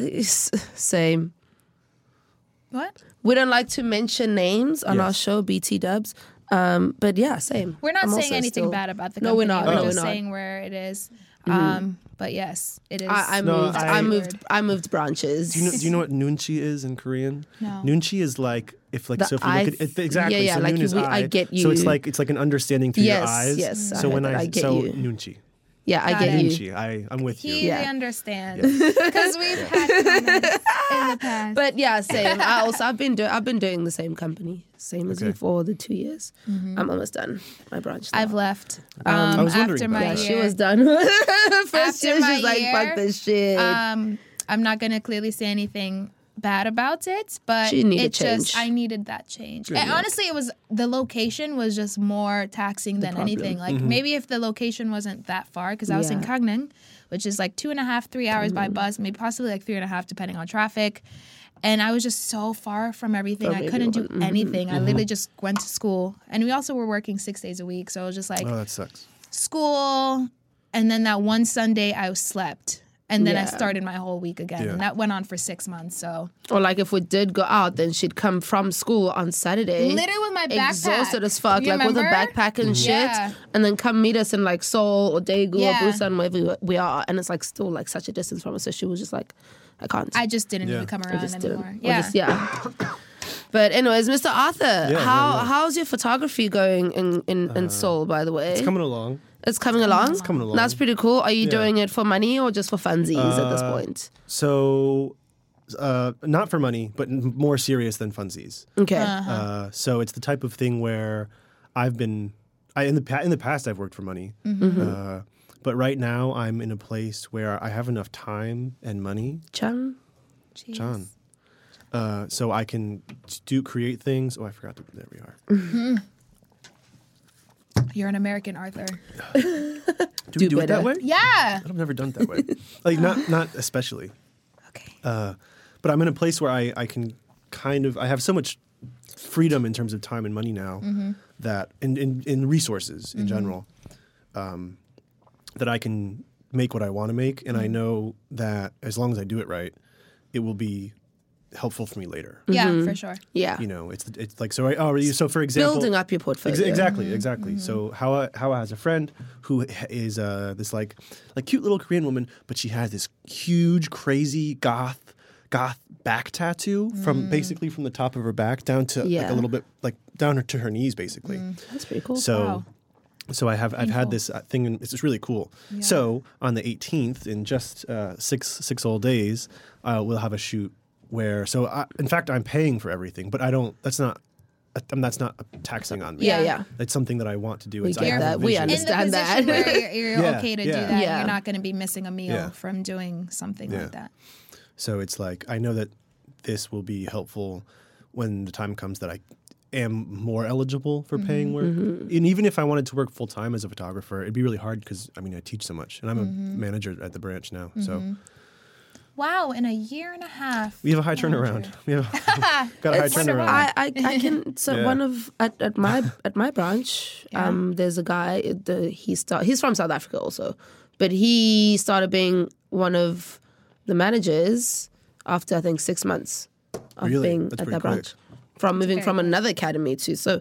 S1: Same.
S2: What?
S1: We don't like to mention names on
S3: Yes.
S1: our show, BT Dubs. But yeah, same.
S2: We're not
S1: I'm
S2: saying
S1: also
S2: anything
S1: still-
S2: bad about the
S1: No,
S2: company.
S1: we're not.
S2: We're
S1: No,
S2: just
S1: we're not.
S2: saying where it is. But yes, it is.
S1: I
S3: No,
S1: moved.
S3: I-
S1: I moved branches.
S3: Do you know what nunchi is in Korean?
S2: No.
S3: Nunchi is like if like
S1: The
S3: so if you
S1: eye
S3: look at it, exactly.
S1: yeah, yeah,
S3: so
S1: like
S3: nun is
S1: I
S3: eye.
S1: get
S3: So
S1: you.
S3: it's like an understanding through
S1: Yes,
S3: your eyes.
S1: yes, I
S3: So
S1: heard
S3: when
S1: that. I get
S3: so
S1: you.
S3: nunchi.
S1: Yeah, I
S2: Got
S1: get
S2: it.
S1: you.
S3: Nunchi. I'm with you.
S2: He
S1: Yeah.
S2: understands because we've had comments in the past.
S1: But yeah, same. I've been doing the same company, same as you
S3: Okay.
S1: for the 2 years. I'm almost done my branch. Now.
S2: I've left
S3: I was wondering
S2: after
S3: about
S2: my
S3: that.
S1: Yeah,
S2: year.
S1: she was done. First
S2: After
S1: year,
S2: my
S1: she's like,
S2: year,
S1: "Fuck this shit."
S2: I'm not gonna clearly say anything bad about it, but
S1: She needed
S2: it just
S1: change.
S2: I needed that change. And honestly, it was the location was just more taxing than
S1: problem.
S2: anything. Like maybe if the location wasn't that far, because I was in
S1: Yeah.
S2: Gangneung, which is like 2.5, 3 hours by bus, maybe possibly like 3.5 depending on traffic. And I was just so far from everything.
S1: From
S2: I couldn't do
S1: everyone.
S2: anything. I literally just went to school, and we also were working 6 days a week. So it was just like
S3: Oh, that sucks.
S2: school, and then that one Sunday I slept. And then I
S1: Yeah.
S2: started my whole week again.
S3: Yeah.
S2: And that went on for 6 months. So
S1: Or like if we did go out, then she'd come from school on Saturday,
S2: literally with my backpack.
S1: exhausted as fuck,
S2: You
S1: like with a
S2: remember?
S1: backpack and shit,
S2: Yeah.
S1: and then come meet us in like Seoul or Daegu
S2: Yeah.
S1: or Busan, wherever we are, and it's like still like such a distance from us. So she was just like, "I can't."
S2: I just didn't
S3: Yeah.
S2: even come
S1: I
S2: around
S1: just
S2: anymore.
S1: didn't.
S2: Yeah.
S1: But anyways, Mr. Arthur,
S3: Yeah,
S1: how's your photography going in Seoul? By the way,
S3: It's coming along.
S1: It's coming along.
S3: It's coming along.
S1: That's pretty cool. Are you
S3: Yeah.
S1: doing it for money or just for funsies at this point?
S3: So, not for money, but more serious than funsies.
S1: Okay.
S3: So it's the type of thing where I've been, in the past I've worked for money, but right now I'm in a place where I have enough time and money,
S1: Chang.
S2: Jeez.
S3: John, so I can create things. Oh, I forgot to. There we are.
S2: You're an American, Arthur.
S3: Do we do it
S1: better.
S3: that way?
S2: Yeah.
S3: I've never done it that way. Like not especially.
S2: Okay.
S3: But I'm in a place where I can I have so much freedom in terms of time and money now that in resources in general, that I can make what I want to make. And I know that as long as I do it right, it will be helpful for me later.
S2: Yeah, for sure.
S1: Yeah.
S3: You know, it's like, so for example,
S1: Building up your portfolio.
S3: Exactly. So Hawa has a friend who is this like cute little Korean woman, but she has this huge, crazy goth back tattoo from basically from the top of her back down to like
S1: Yeah.
S3: a little bit like down to her knees, basically.
S1: That's pretty cool.
S3: So.
S2: Wow.
S3: So I've had this thing, and it's just really cool. So on the 18th, in just six whole days, we'll have a shoot where in fact I'm paying for everything, but I don't. That's not taxing on me.
S1: Yeah.
S3: It's something that I want to do.
S1: We
S3: It's,
S1: get
S3: I have
S1: that.
S3: a
S1: We
S3: vision.
S2: In the
S1: understand
S2: position
S1: that.
S2: where you're
S3: Yeah,
S2: okay to do
S3: yeah.
S2: that.
S1: Yeah.
S2: You're not going to be missing a meal
S3: Yeah.
S2: from doing something
S3: Yeah.
S2: like that.
S3: So it's like I know that this will be helpful when the time comes that I am more eligible for paying work. And even if I wanted to work full time as a photographer, it'd be really hard because I teach so much, and I'm a manager at the branch now. So
S2: Wow, in a year and a half.
S3: we have a high turnaround. We have got a high turnaround.
S1: I can. So
S3: Yeah.
S1: one of at my branch, there's a guy. He's from South Africa also, but he started being one of the managers after I think 6 months of
S3: Really?
S1: being
S3: That's
S1: at
S3: pretty
S1: that
S3: quick.
S1: branch, from moving
S2: very
S1: from
S2: quick.
S1: another academy too. So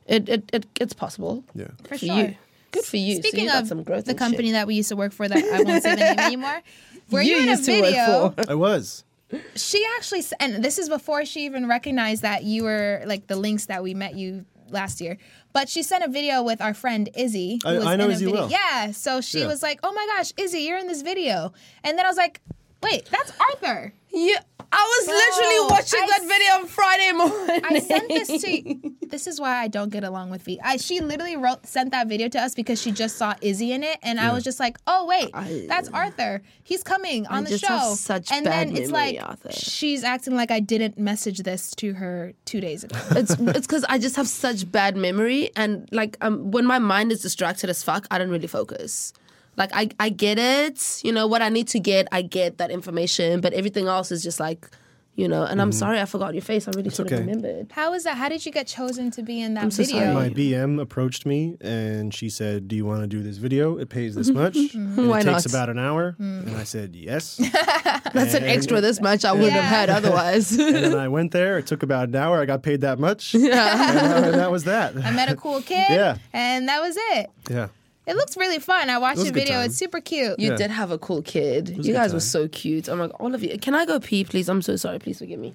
S1: it's possible.
S3: Yeah.
S2: For
S1: For
S2: sure.
S1: you. Good for you. So
S2: Speaking
S1: you got
S2: of
S1: some growth
S2: the
S1: and
S2: company
S1: shit.
S2: that we used to work for that I won't say the name anymore, were you in a
S1: used to work
S2: video?
S1: for.
S3: I was.
S2: She actually, and this is before she even recognized that you were like the links that we met you last year. But she sent a video with our friend Izzy. Who
S3: I
S2: was
S3: know
S2: in a
S3: Izzy
S2: video.
S3: well.
S2: Yeah. So she
S3: Yeah.
S2: was like, "Oh my gosh, Izzy, you're in this video," and then I was like, "Wait, that's Arthur."
S1: Yeah, I was
S2: Bro,
S1: literally watching
S2: I
S1: that video on Friday morning.
S2: I sent this to you. This is why I don't get along with V. She literally sent that video to us because she just saw Izzy in it, and I was just like, "Oh wait, that's Arthur. He's coming on the
S1: just
S2: show."
S1: have such
S2: and
S1: bad
S2: then it's
S1: memory,
S2: like
S1: Arthur.
S2: she's acting like I didn't message this to her 2 days ago.
S1: It's because I just have such bad memory, and like when my mind is distracted as fuck, I don't really focus. Like I get it, what I need to get, I get that information, but everything else is just like, And I'm sorry, I forgot your face. I really should have
S3: okay.
S1: remembered.
S2: How is that? How did you get chosen to be in that
S1: so
S2: video?
S1: sorry.
S3: My BM approached me and she said, "Do you want to do this video? It pays this much. And
S1: Why
S3: it takes
S1: not?
S3: about an hour." And I said, "Yes."
S1: That's an extra this much I wouldn't have had otherwise.
S3: And then I went there. It took about an hour. I got paid that much. And that was that.
S2: I met a cool kid,
S3: Yeah.
S2: and that was it.
S3: Yeah.
S2: It looks really fun. I watched
S3: was
S2: the
S3: a good
S2: video.
S3: time.
S2: It's super cute.
S1: You
S3: Yeah.
S1: did have a cool kid.
S3: was
S1: You
S3: a good
S1: guys were
S3: time.
S1: so cute. I'm like, all of you. Can I go pee, please? I'm so sorry. Please forgive me.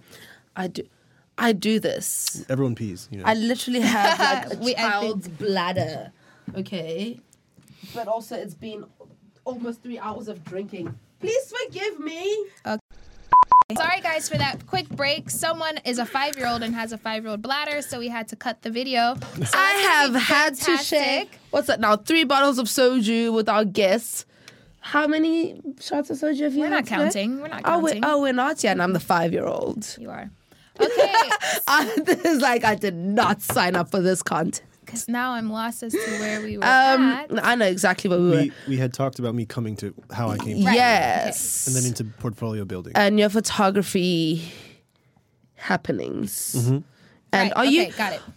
S1: I do this.
S3: Everyone pees.
S1: I literally have like a
S2: I think-
S1: child's bladder. Okay. But also it's been almost 3 hours of drinking. Please forgive me.
S2: Sorry, guys, for that quick break. Someone is a 5-year-old and has a 5-year-old bladder, so we had to cut the video. So
S1: I have
S2: that's
S1: had to share.
S2: fantastic.
S1: What's that now? 3 bottles of soju with our guests. How many shots of soju have you
S2: We're
S1: had
S2: not
S1: today?
S2: counting. We're not
S1: Oh,
S2: counting.
S1: we're not yet. And I'm the 5-year-old.
S2: You are. Okay,
S1: This is like I did not sign up for this content.
S2: because now I'm lost as to where we were at.
S1: I know exactly where we were.
S3: we had talked about me coming to how I came,
S2: Right.
S1: Yes.
S3: and then into portfolio building.
S1: And your photography happenings. And
S2: Right,
S1: are
S2: okay,
S1: you?
S2: got it.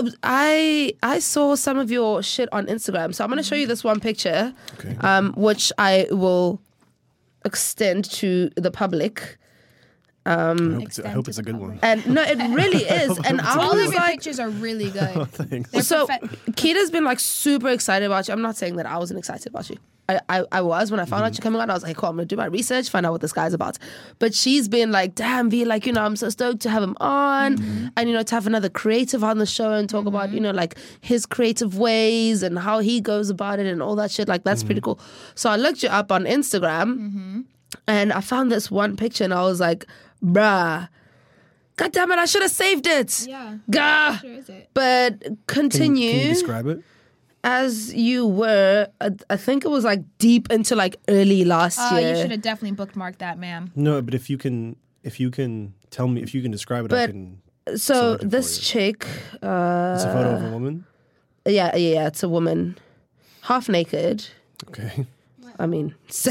S1: I saw some of your shit on Instagram, so I'm going to show you this one picture,
S3: Okay.
S1: which I will extend to the public.
S3: I
S2: Extend
S3: hope
S2: to
S3: it's a
S2: the
S3: good
S2: public.
S3: one.
S1: And no, it really is. And I
S2: All of
S1: was
S2: your
S1: like,
S2: pictures are really good.
S3: Thanks.
S2: They're
S1: so
S2: profe-
S1: Kita's been like super excited about you. I'm not saying that I wasn't excited about you. I was when I found out you're coming on. I was like, cool, I'm gonna do my research, find out what this guy's about. But she's been like, damn, V, like, I'm so stoked to have him on, and to have another creative on the show and talk about, like his creative ways and how he goes about it and all that shit. Like, that's pretty cool. So I looked you up on Instagram, and I found this one picture, and I was like, bruh, God damn it, I should have saved it.
S2: Yeah.
S1: Gah.
S2: Sure is it?
S1: But continue
S3: Can you describe it?
S1: as you were. I think it was like deep into like early last
S2: Oh,
S1: year.
S2: you should have definitely bookmarked that, ma'am.
S3: No, but if you can tell me, if you can describe it, I
S1: But-
S3: can.
S1: So
S3: select it
S1: this
S3: for
S1: chick,
S3: It's a photo of a woman.
S1: yeah, it's a woman, half naked.
S3: Okay.
S1: I mean,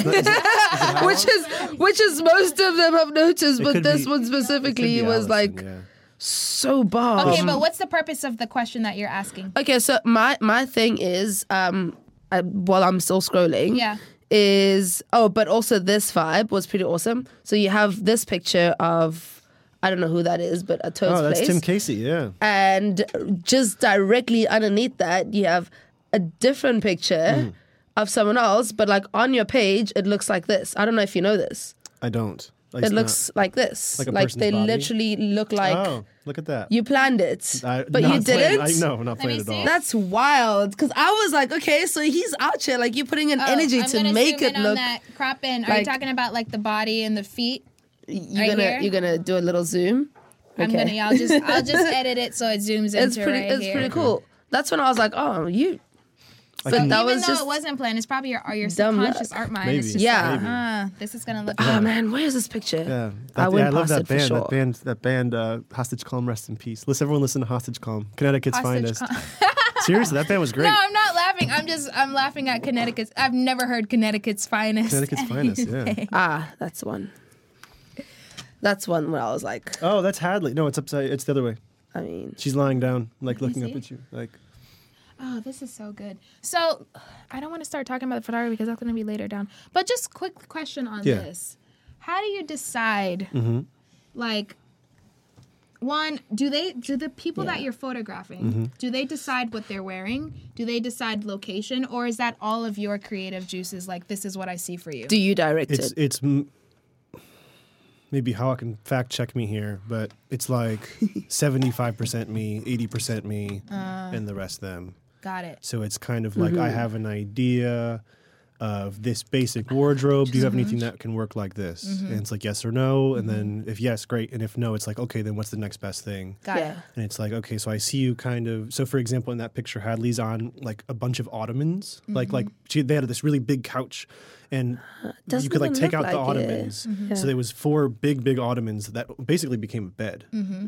S1: which is most of them have noticed, but
S3: could
S1: this
S3: be-
S1: one
S3: It could
S1: specifically
S3: be
S1: was
S3: Allison,
S1: like
S3: yeah.
S1: so bad.
S2: Okay, but what's the purpose of the question that you're asking?
S1: Okay, so my thing is, while I'm still scrolling,
S2: Yeah.
S1: is but also this vibe was pretty awesome. So you have this picture of, I don't know who that is, but a Toad's
S3: Oh, that's
S1: Place.
S3: Tim Casey. Yeah.
S1: And just directly underneath that, you have a different picture of someone else, but like on your page, it looks like this. I don't know if you know this.
S3: I don't. Like,
S1: It
S3: it's
S1: looks like this.
S3: like a
S1: Like
S3: person's
S1: they
S3: body?
S1: literally look like
S3: not- Oh, look at that.
S1: you planned it, but
S3: not
S1: you
S3: playing-
S1: didn't.
S3: No, not playing
S2: me
S3: at all.
S2: see.
S1: That's wild. Because I was like, okay, so he's out here, like you're putting in energy
S2: I'm
S1: to
S2: gonna
S1: make
S2: zoom
S1: it
S2: in
S1: look.
S2: on that crop in. Are you
S1: like-
S2: talking about like the body and the feet? Here?
S1: You're gonna do a little zoom.
S2: I'm gonna. Yeah, I'll just edit it so it zooms into
S1: It's pretty.
S2: right
S1: It's
S2: here.
S1: pretty cool. That's when I was like, oh, you. But that
S2: Even
S1: was
S2: though
S1: just
S2: it wasn't planned, it's probably your
S1: dumb
S2: subconscious
S1: luck.
S2: art mind.
S3: Maybe.
S2: It's just
S1: Yeah.
S2: like, this is gonna look.
S1: Oh man, where's this picture?
S3: Yeah,
S1: I went
S3: I love
S1: past
S3: that
S1: it for
S3: band.
S1: sure.
S3: That band, Hostage Calm, rest in peace. Everyone listen to Hostage Calm, Connecticut's
S2: Hostage
S3: finest. Seriously, that band was great.
S2: No, I'm not laughing. I'm laughing at Connecticut's. I've never heard Connecticut's finest.
S3: Connecticut's finest. Yeah.
S1: That's one. That's one where I was like,
S3: Oh, that's Hadley. No, it's upside. It's the other way.
S1: I mean,
S3: She's lying down, like looking
S2: see?
S3: up at you, like.
S2: Oh, this is so good. So, I don't want to start talking about the photography because that's going to be later down. But just quick question on this. How do you decide, like, one, do the people that you're photographing, do they decide what they're wearing? Do they decide location? Or is that all of your creative juices, like, this is what I see for you?
S1: do you direct it?
S3: It's maybe how I can fact check me here, but it's like 75% me, 80% me, and the rest them.
S2: Got it.
S3: So it's kind of like I have an idea of this basic wardrobe. Do you have anything that can work like this? And it's like yes or no. And then if yes, great. And if no, it's like, okay, then what's the next best thing?
S2: Got it.
S3: And it's like, okay, so I see you kind of. So for example, in that picture, Hadley's on like a bunch of ottomans. Like they had this really big couch, and you could like
S1: even
S3: take
S1: look
S3: out the
S1: like it.
S3: ottomans. So there was 4 big ottomans that basically became a bed.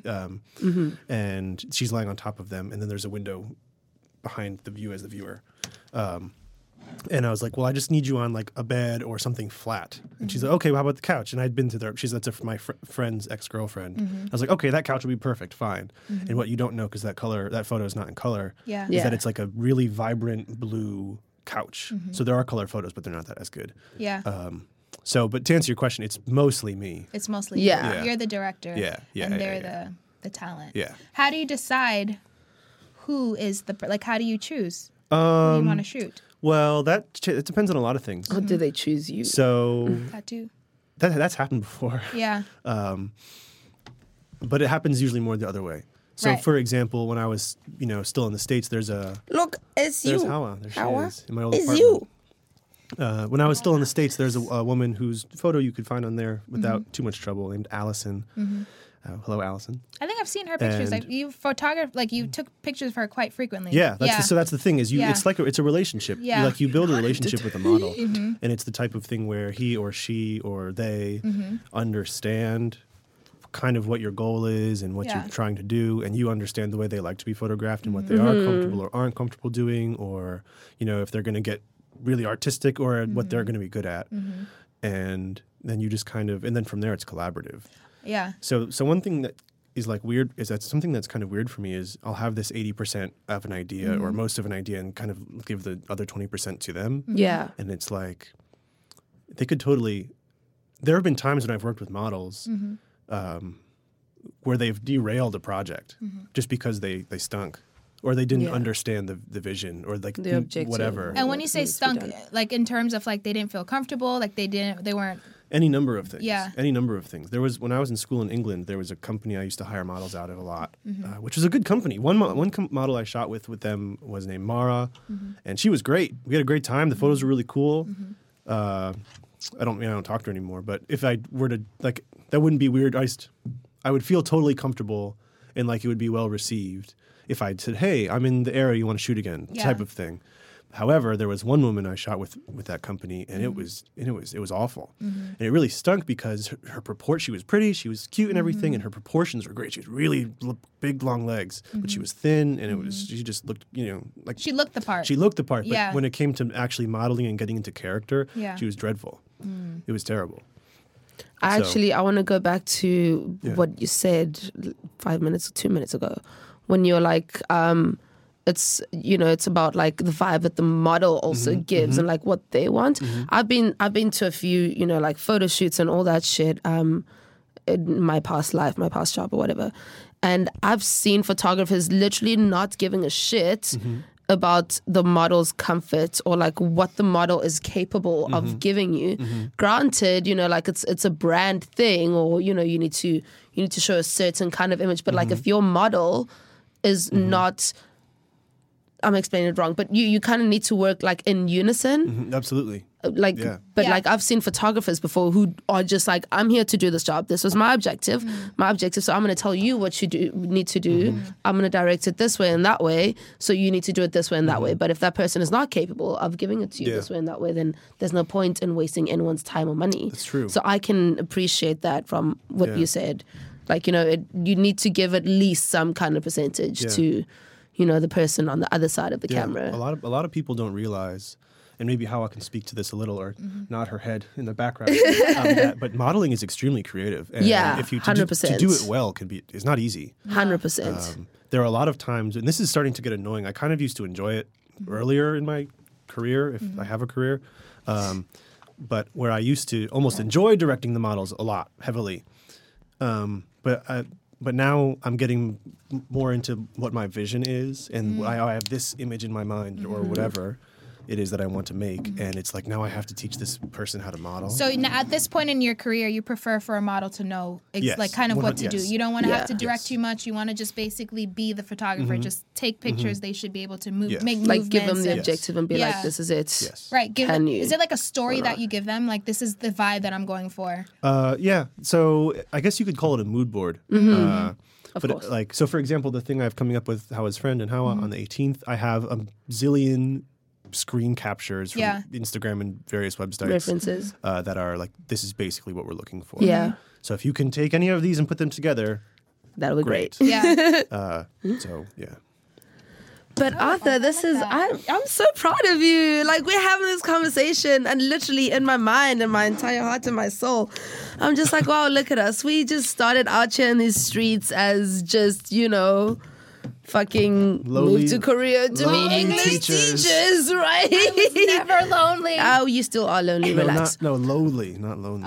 S3: And she's lying on top of them, and then there's a window behind the view as the viewer. And I was like, well, I just need you on like a bed or something flat. And she's like, okay, well, how about the couch? And I'd been to that's my friend's ex-girlfriend. I was like, okay, that couch will be perfect, fine. And what you don't know, because that photo is not in color, is that it's like a really vibrant blue couch. So there are color photos, but they're not that as good.
S2: Yeah.
S3: But to answer your question, it's mostly me.
S2: It's mostly
S1: Yeah.
S2: you. You're the director.
S3: Yeah,
S2: And
S3: yeah,
S2: they're
S3: yeah.
S2: the talent.
S3: Yeah.
S2: How do you decide who is how do you choose who you want to shoot?
S3: Well, it depends on a lot of things.
S1: Or do they choose you?
S3: So
S2: Tattoo.
S3: that's happened before.
S2: Yeah.
S3: But it happens usually more the other way. So,
S2: Right.
S3: for example, when I was, still in the States, there's
S1: Look, it's you.
S3: Hawa. There she
S1: Hawa?
S3: is in my old
S1: It's
S3: apartment.
S1: you.
S3: When I was still in the States, there's a woman whose photo you could find on there without too much trouble, named Allison. Hello, Allison.
S2: I think I've seen her pictures.
S3: And-
S2: Like you you took pictures of her quite frequently.
S3: Yeah, so that's the thing is
S2: Yeah.
S3: it's like it's a relationship.
S2: Yeah.
S3: You build a relationship with a model, and it's the type of thing where he or she or they understand kind of what your goal is and what
S2: Yeah.
S3: you're trying to do, and you understand the way they like to be photographed and what they are comfortable or aren't comfortable doing, or if they're going to get really artistic or what they're going to be good at, and then you just kind of, and then from there it's collaborative.
S2: Yeah.
S3: So one thing that is like weird is that something that's kind of weird for me is I'll have this 80% of an idea or most of an idea and kind of give the other 20% to them.
S1: Yeah.
S3: And it's like they could totally. There have been times when I've worked with models where they've derailed a project just because they stunk or they didn't understand the vision or like
S1: The objective.
S3: whatever.
S2: And when you say
S1: needs to be
S2: stunk,
S1: done.
S2: like in terms of like they didn't feel comfortable, like they weren't.
S3: Any number of things.
S2: Yeah.
S3: Any number of things. There was when I was in school in England, there was a company I used to hire models out of a lot, which was a good company. One model I shot with them was named Mara, and she was great. We had a great time. The photos were really cool. I don't talk to her anymore. But if I were to like, that wouldn't be weird. I would feel totally comfortable and like it would be well received if I said, "Hey, I'm in the area. You want to shoot again?"
S2: Yeah.
S3: Type of thing. However, there was one woman I shot with that company, and it was awful, and it really stunk because her she was pretty, she was cute and everything, and her proportions were great. She was really big, long legs, but she was thin, and she just looked, like
S2: She looked the part.
S3: she looked the part. But
S2: Yeah.
S3: when it came to actually modeling and getting into character,
S2: Yeah.
S3: she was dreadful. It was terrible.
S1: I want to go back to
S3: Yeah.
S1: what you said 2 minutes ago, when you're like, it's it's about like the vibe that the model also gives and like what they want. I've been to a few like photo shoots and all that shit in my past life, my past job or whatever, and I've seen photographers literally not giving a shit about the model's comfort or like what the model is capable of giving you. Granted, like it's a brand thing, or you need to show a certain kind of image, but like if your model is not, I'm explaining it wrong, but you kind of need to work like in unison.
S3: Absolutely.
S1: Like,
S3: Yeah.
S1: but
S2: Yeah.
S1: like I've seen photographers before who are just like, I'm here to do this job. This was my objective. So I'm going to tell you what you need to do. I'm going to direct it this way and that way. So you need to do it this way and that way. But if that person is not capable of giving it to you
S3: Yeah.
S1: this way and that way, then there's no point in wasting anyone's time or money.
S3: That's true.
S1: So I can appreciate that from what
S3: Yeah.
S1: you said. Like, you know, you need to give at least some kind of percentage
S3: Yeah.
S1: to, you know, the person on the other side of the camera.
S3: A lot of people don't realize, and maybe how I can speak to this a little, or nod her head in the background. But modeling is extremely creative. And
S1: Yeah,
S3: if you
S1: 100%.
S3: to do it well is not easy.
S1: 100%.
S3: There are a lot of times, and this is starting to get annoying. I kind of used to enjoy it earlier in my career, if I have a career, but where I used to almost enjoy directing the models a lot heavily. But now I'm getting more into what my vision is, and I have this image in my mind or whatever it is that I want to make, and it's like now I have to teach this person how to model.
S2: So at this point in your career, you prefer for a model to know
S3: Yes.
S2: like kind of what to do.
S3: Yes.
S2: You don't want to have
S1: Yeah.
S2: to direct
S3: Yes.
S2: too much. You want to just basically be the photographer. Just take pictures. They should be able to move,
S3: Yes.
S2: make
S1: Like, give them
S2: movements
S1: the
S2: and-
S1: objective and be
S2: Yeah.
S1: like, this is it.
S3: Yes.
S2: Right. Give
S1: Can
S2: them,
S1: you?
S2: is it like a story
S1: Or
S2: that
S1: not?
S2: you give them? Like, this is the vibe that I'm going for.
S3: Yeah. So I guess you could call it a mood board.
S1: Of
S3: But
S1: course.
S3: like, so for example, the thing I have coming up with Hawa's friend and Hawa on the 18th, I have a zillion screen captures from
S2: Yeah.
S3: Instagram and various websites
S1: References.
S3: that are like, this is basically what we're looking for.
S1: Yeah.
S3: So if you can take any of these and put them together,
S1: That would be great.
S2: Yeah.
S3: so yeah.
S1: But Arthur, this is I'm so proud of you. Like, we're having this conversation, and literally in my mind and my entire heart and my soul, I'm just like, wow, look at us. We just started out here in these streets as just, you know, fucking
S3: Lowly-
S1: moved to Korea to be
S3: lowly
S1: English
S3: teachers.
S1: teachers, right?
S2: Never lonely.
S1: Oh, you still are lonely. Relax.
S3: Lowly, not lonely.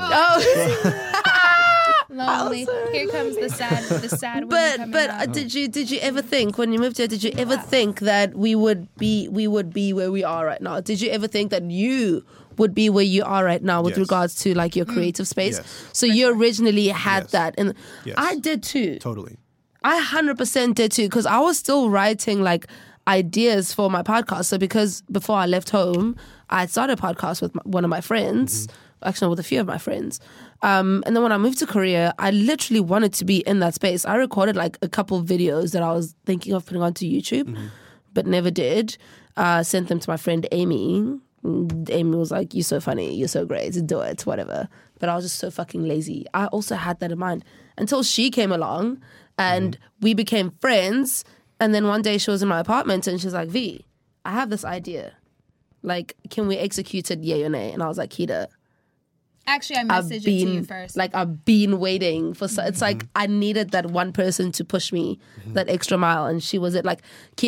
S1: Oh.
S2: Lonely. Here comes the sad. women
S1: But
S2: coming out.
S1: did you ever think when you moved here? Did you ever think that we would be where we are right now? Did you ever think that you would be where you are right now with
S3: Yes.
S1: regards to like your creative space?
S3: Yes.
S1: So you originally had
S3: Yes.
S1: that, and
S3: Yes.
S1: I did too.
S3: Totally.
S1: I 100% did too, because I was still writing like ideas for my podcast. So because before I left home, I had started a podcast with one of my friends, actually with a few of my friends. And then when I moved to Korea, I literally wanted to be in that space. I recorded like a couple of videos that I was thinking of putting onto YouTube, but never did. Sent them to my friend Amy. Amy was like, "You're so funny, you're so great, do it, whatever." But I was just so fucking lazy. I also had that in mind until she came along and we became friends. And then one day she was in my apartment and she's like, "V, I have this idea. Like, can we execute it, yay or nay?" And I was like, "Kita,
S2: Actually, I
S1: I've
S2: messaged it to you
S1: been
S2: first.
S1: like I've been waiting for it's like I needed that one person to push me that extra mile, and she was it. Like,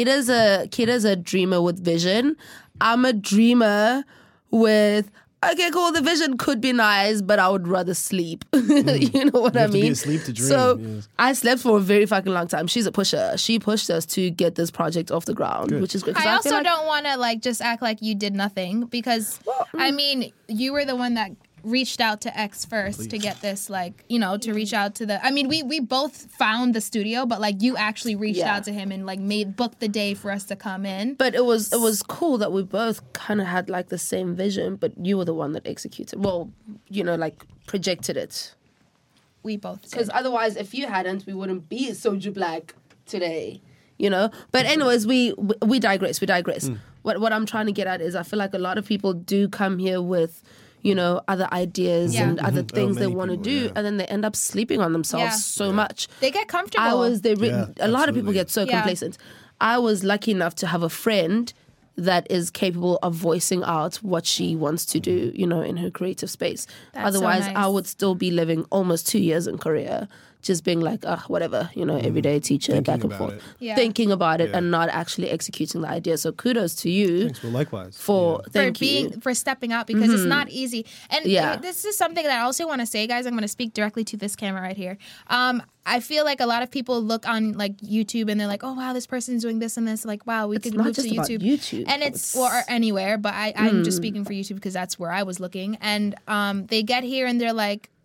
S1: Kita's a dreamer with vision. I'm a dreamer with, okay, cool, the vision could be nice, but I would rather sleep. You know what I
S3: have to be
S1: mean?
S3: asleep to dream,
S1: So
S3: yes.
S1: I slept for a very fucking long time. She's a pusher. She pushed us to get this project off the ground, which is great. 'Cause
S2: I
S1: feel
S2: also
S1: like-
S2: don't want to like just act like you did nothing because I mean you were the one that reached out to X first to get this like to reach out to the. I mean we both found the studio, but like you actually reached
S1: Yeah.
S2: out to him and like booked the day for us to come in.
S1: But it was cool that we both kind of had like the same vision, but you were the one that executed. Well, like projected it.
S2: We both did.
S1: Because otherwise, if you hadn't, we wouldn't be Soju Black today. But anyways, we digress. We digress. What I'm trying to get at is I feel like a lot of people do come here with other ideas
S2: Yeah.
S1: and other things they
S3: many
S1: want to
S3: people,
S1: do,
S3: yeah.
S1: and then they end up sleeping on themselves
S2: Yeah.
S1: so much.
S2: They get comfortable.
S1: A lot of people
S3: absolutely.
S1: get so
S2: Yeah.
S1: complacent. I was lucky enough to have a friend that is capable of voicing out what she wants to do, in her creative space.
S2: That's so
S1: Otherwise,
S2: nice.
S1: I would still be living almost 2 years in Korea, just being like, whatever, everyday teacher,
S3: Thinking
S1: back and
S3: about
S1: forth.
S3: it.
S2: Yeah.
S1: Thinking about it
S3: Yeah.
S1: and not actually executing the idea. So kudos to you
S3: Thanks. Well, likewise.
S1: thank you.
S2: for stepping out because it's not easy. And
S1: Yeah.
S2: this is something that I also want to say, guys. I'm going to speak directly to this camera right here. I feel like a lot of people look on like YouTube and they're like, "Oh wow, this person's doing this and this." Like, wow, we could
S1: not
S2: move
S1: just
S2: to
S1: about
S2: YouTube.
S1: YouTube.
S2: And it's or anywhere, but I'm just speaking for YouTube because that's where I was looking. And they get here and they're like,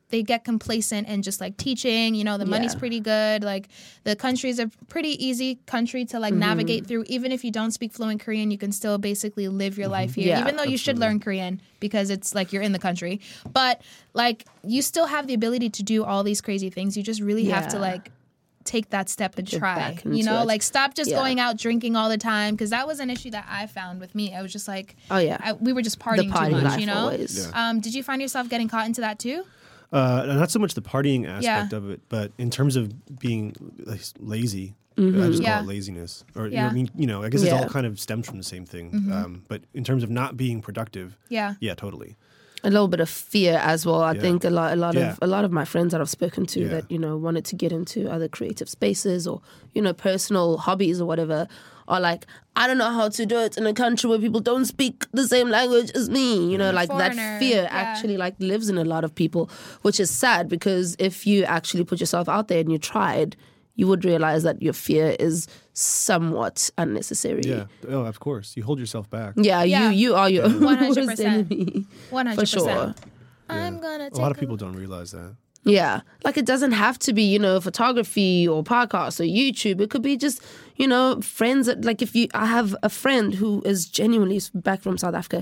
S2: they get complacent and just like teaching, you know, the money's pretty good. Like the country is a pretty easy country to like navigate through. Even if you don't speak fluent Korean, you can still basically live your life here, even though you should learn Korean because it's like you're in the country. But like you still have the ability to do all these crazy things. You just really have to like take that step and try, you know, like stop just going out drinking all the time, because that was an issue that I found with me. I was just like, we were just partying too much, you know. Did you find yourself getting caught into that too?
S3: Not so much the partying aspect of it, but in terms of being lazy, I just call it laziness. Or I mean, you know, I guess it's all kind of stems from the same thing. But in terms of not being productive, yeah, totally.
S1: A little bit of fear as well. I think a lot of my friends that I've spoken to that, you know, wanted to get into other creative spaces or, you know, personal hobbies or whatever, are like, I don't know how to do it in a country where people don't speak the same language as me. You know, like that fear actually like lives in a lot of people, which is sad, because if you actually put yourself out there and you tried, you would realize that your fear is somewhat unnecessary.
S3: Yeah. Oh, of course. You hold yourself back.
S1: Yeah. You are your own
S2: 100%.
S1: enemy.
S2: 100%.
S1: For sure.
S2: I'm gonna take
S3: a lot of people don't realize that.
S1: Yeah. Like it doesn't have to be, you know, photography or podcast or YouTube. It could be just, you know, friends that, like I have a friend who is genuinely back from South Africa,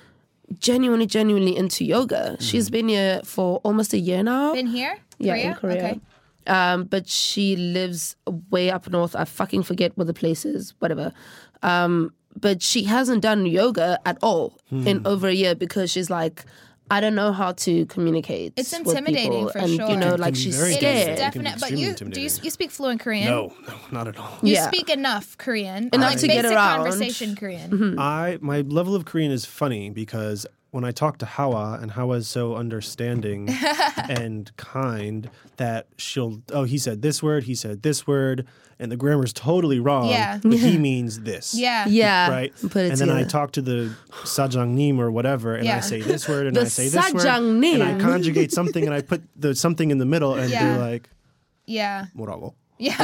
S1: genuinely into yoga. She's been here for almost a year now.
S2: Been here?
S1: Yeah, in Korea. Okay. But she lives way up north. I fucking forget where the place is, whatever. But she hasn't done yoga at all in over a year, because she's like, I don't know how to communicate.
S2: It's intimidating
S1: with
S2: for
S1: and,
S2: sure.
S1: you know, like she's scared.
S2: It is definite. But you speak fluent Korean?
S3: No, not at all.
S2: You speak enough Korean,
S1: enough to get around.
S2: Conversation Korean.
S3: My level of Korean is funny because when I talk to Hawa, and Hawa is so understanding and kind that he said this word, and the grammar's totally wrong, but he means this.
S1: Yeah.
S3: Right? And then I talk to the sajangnim or whatever, and I say this word, and I say this word, and I conjugate something, and I put the something in the middle, and they're like, 뭐라고?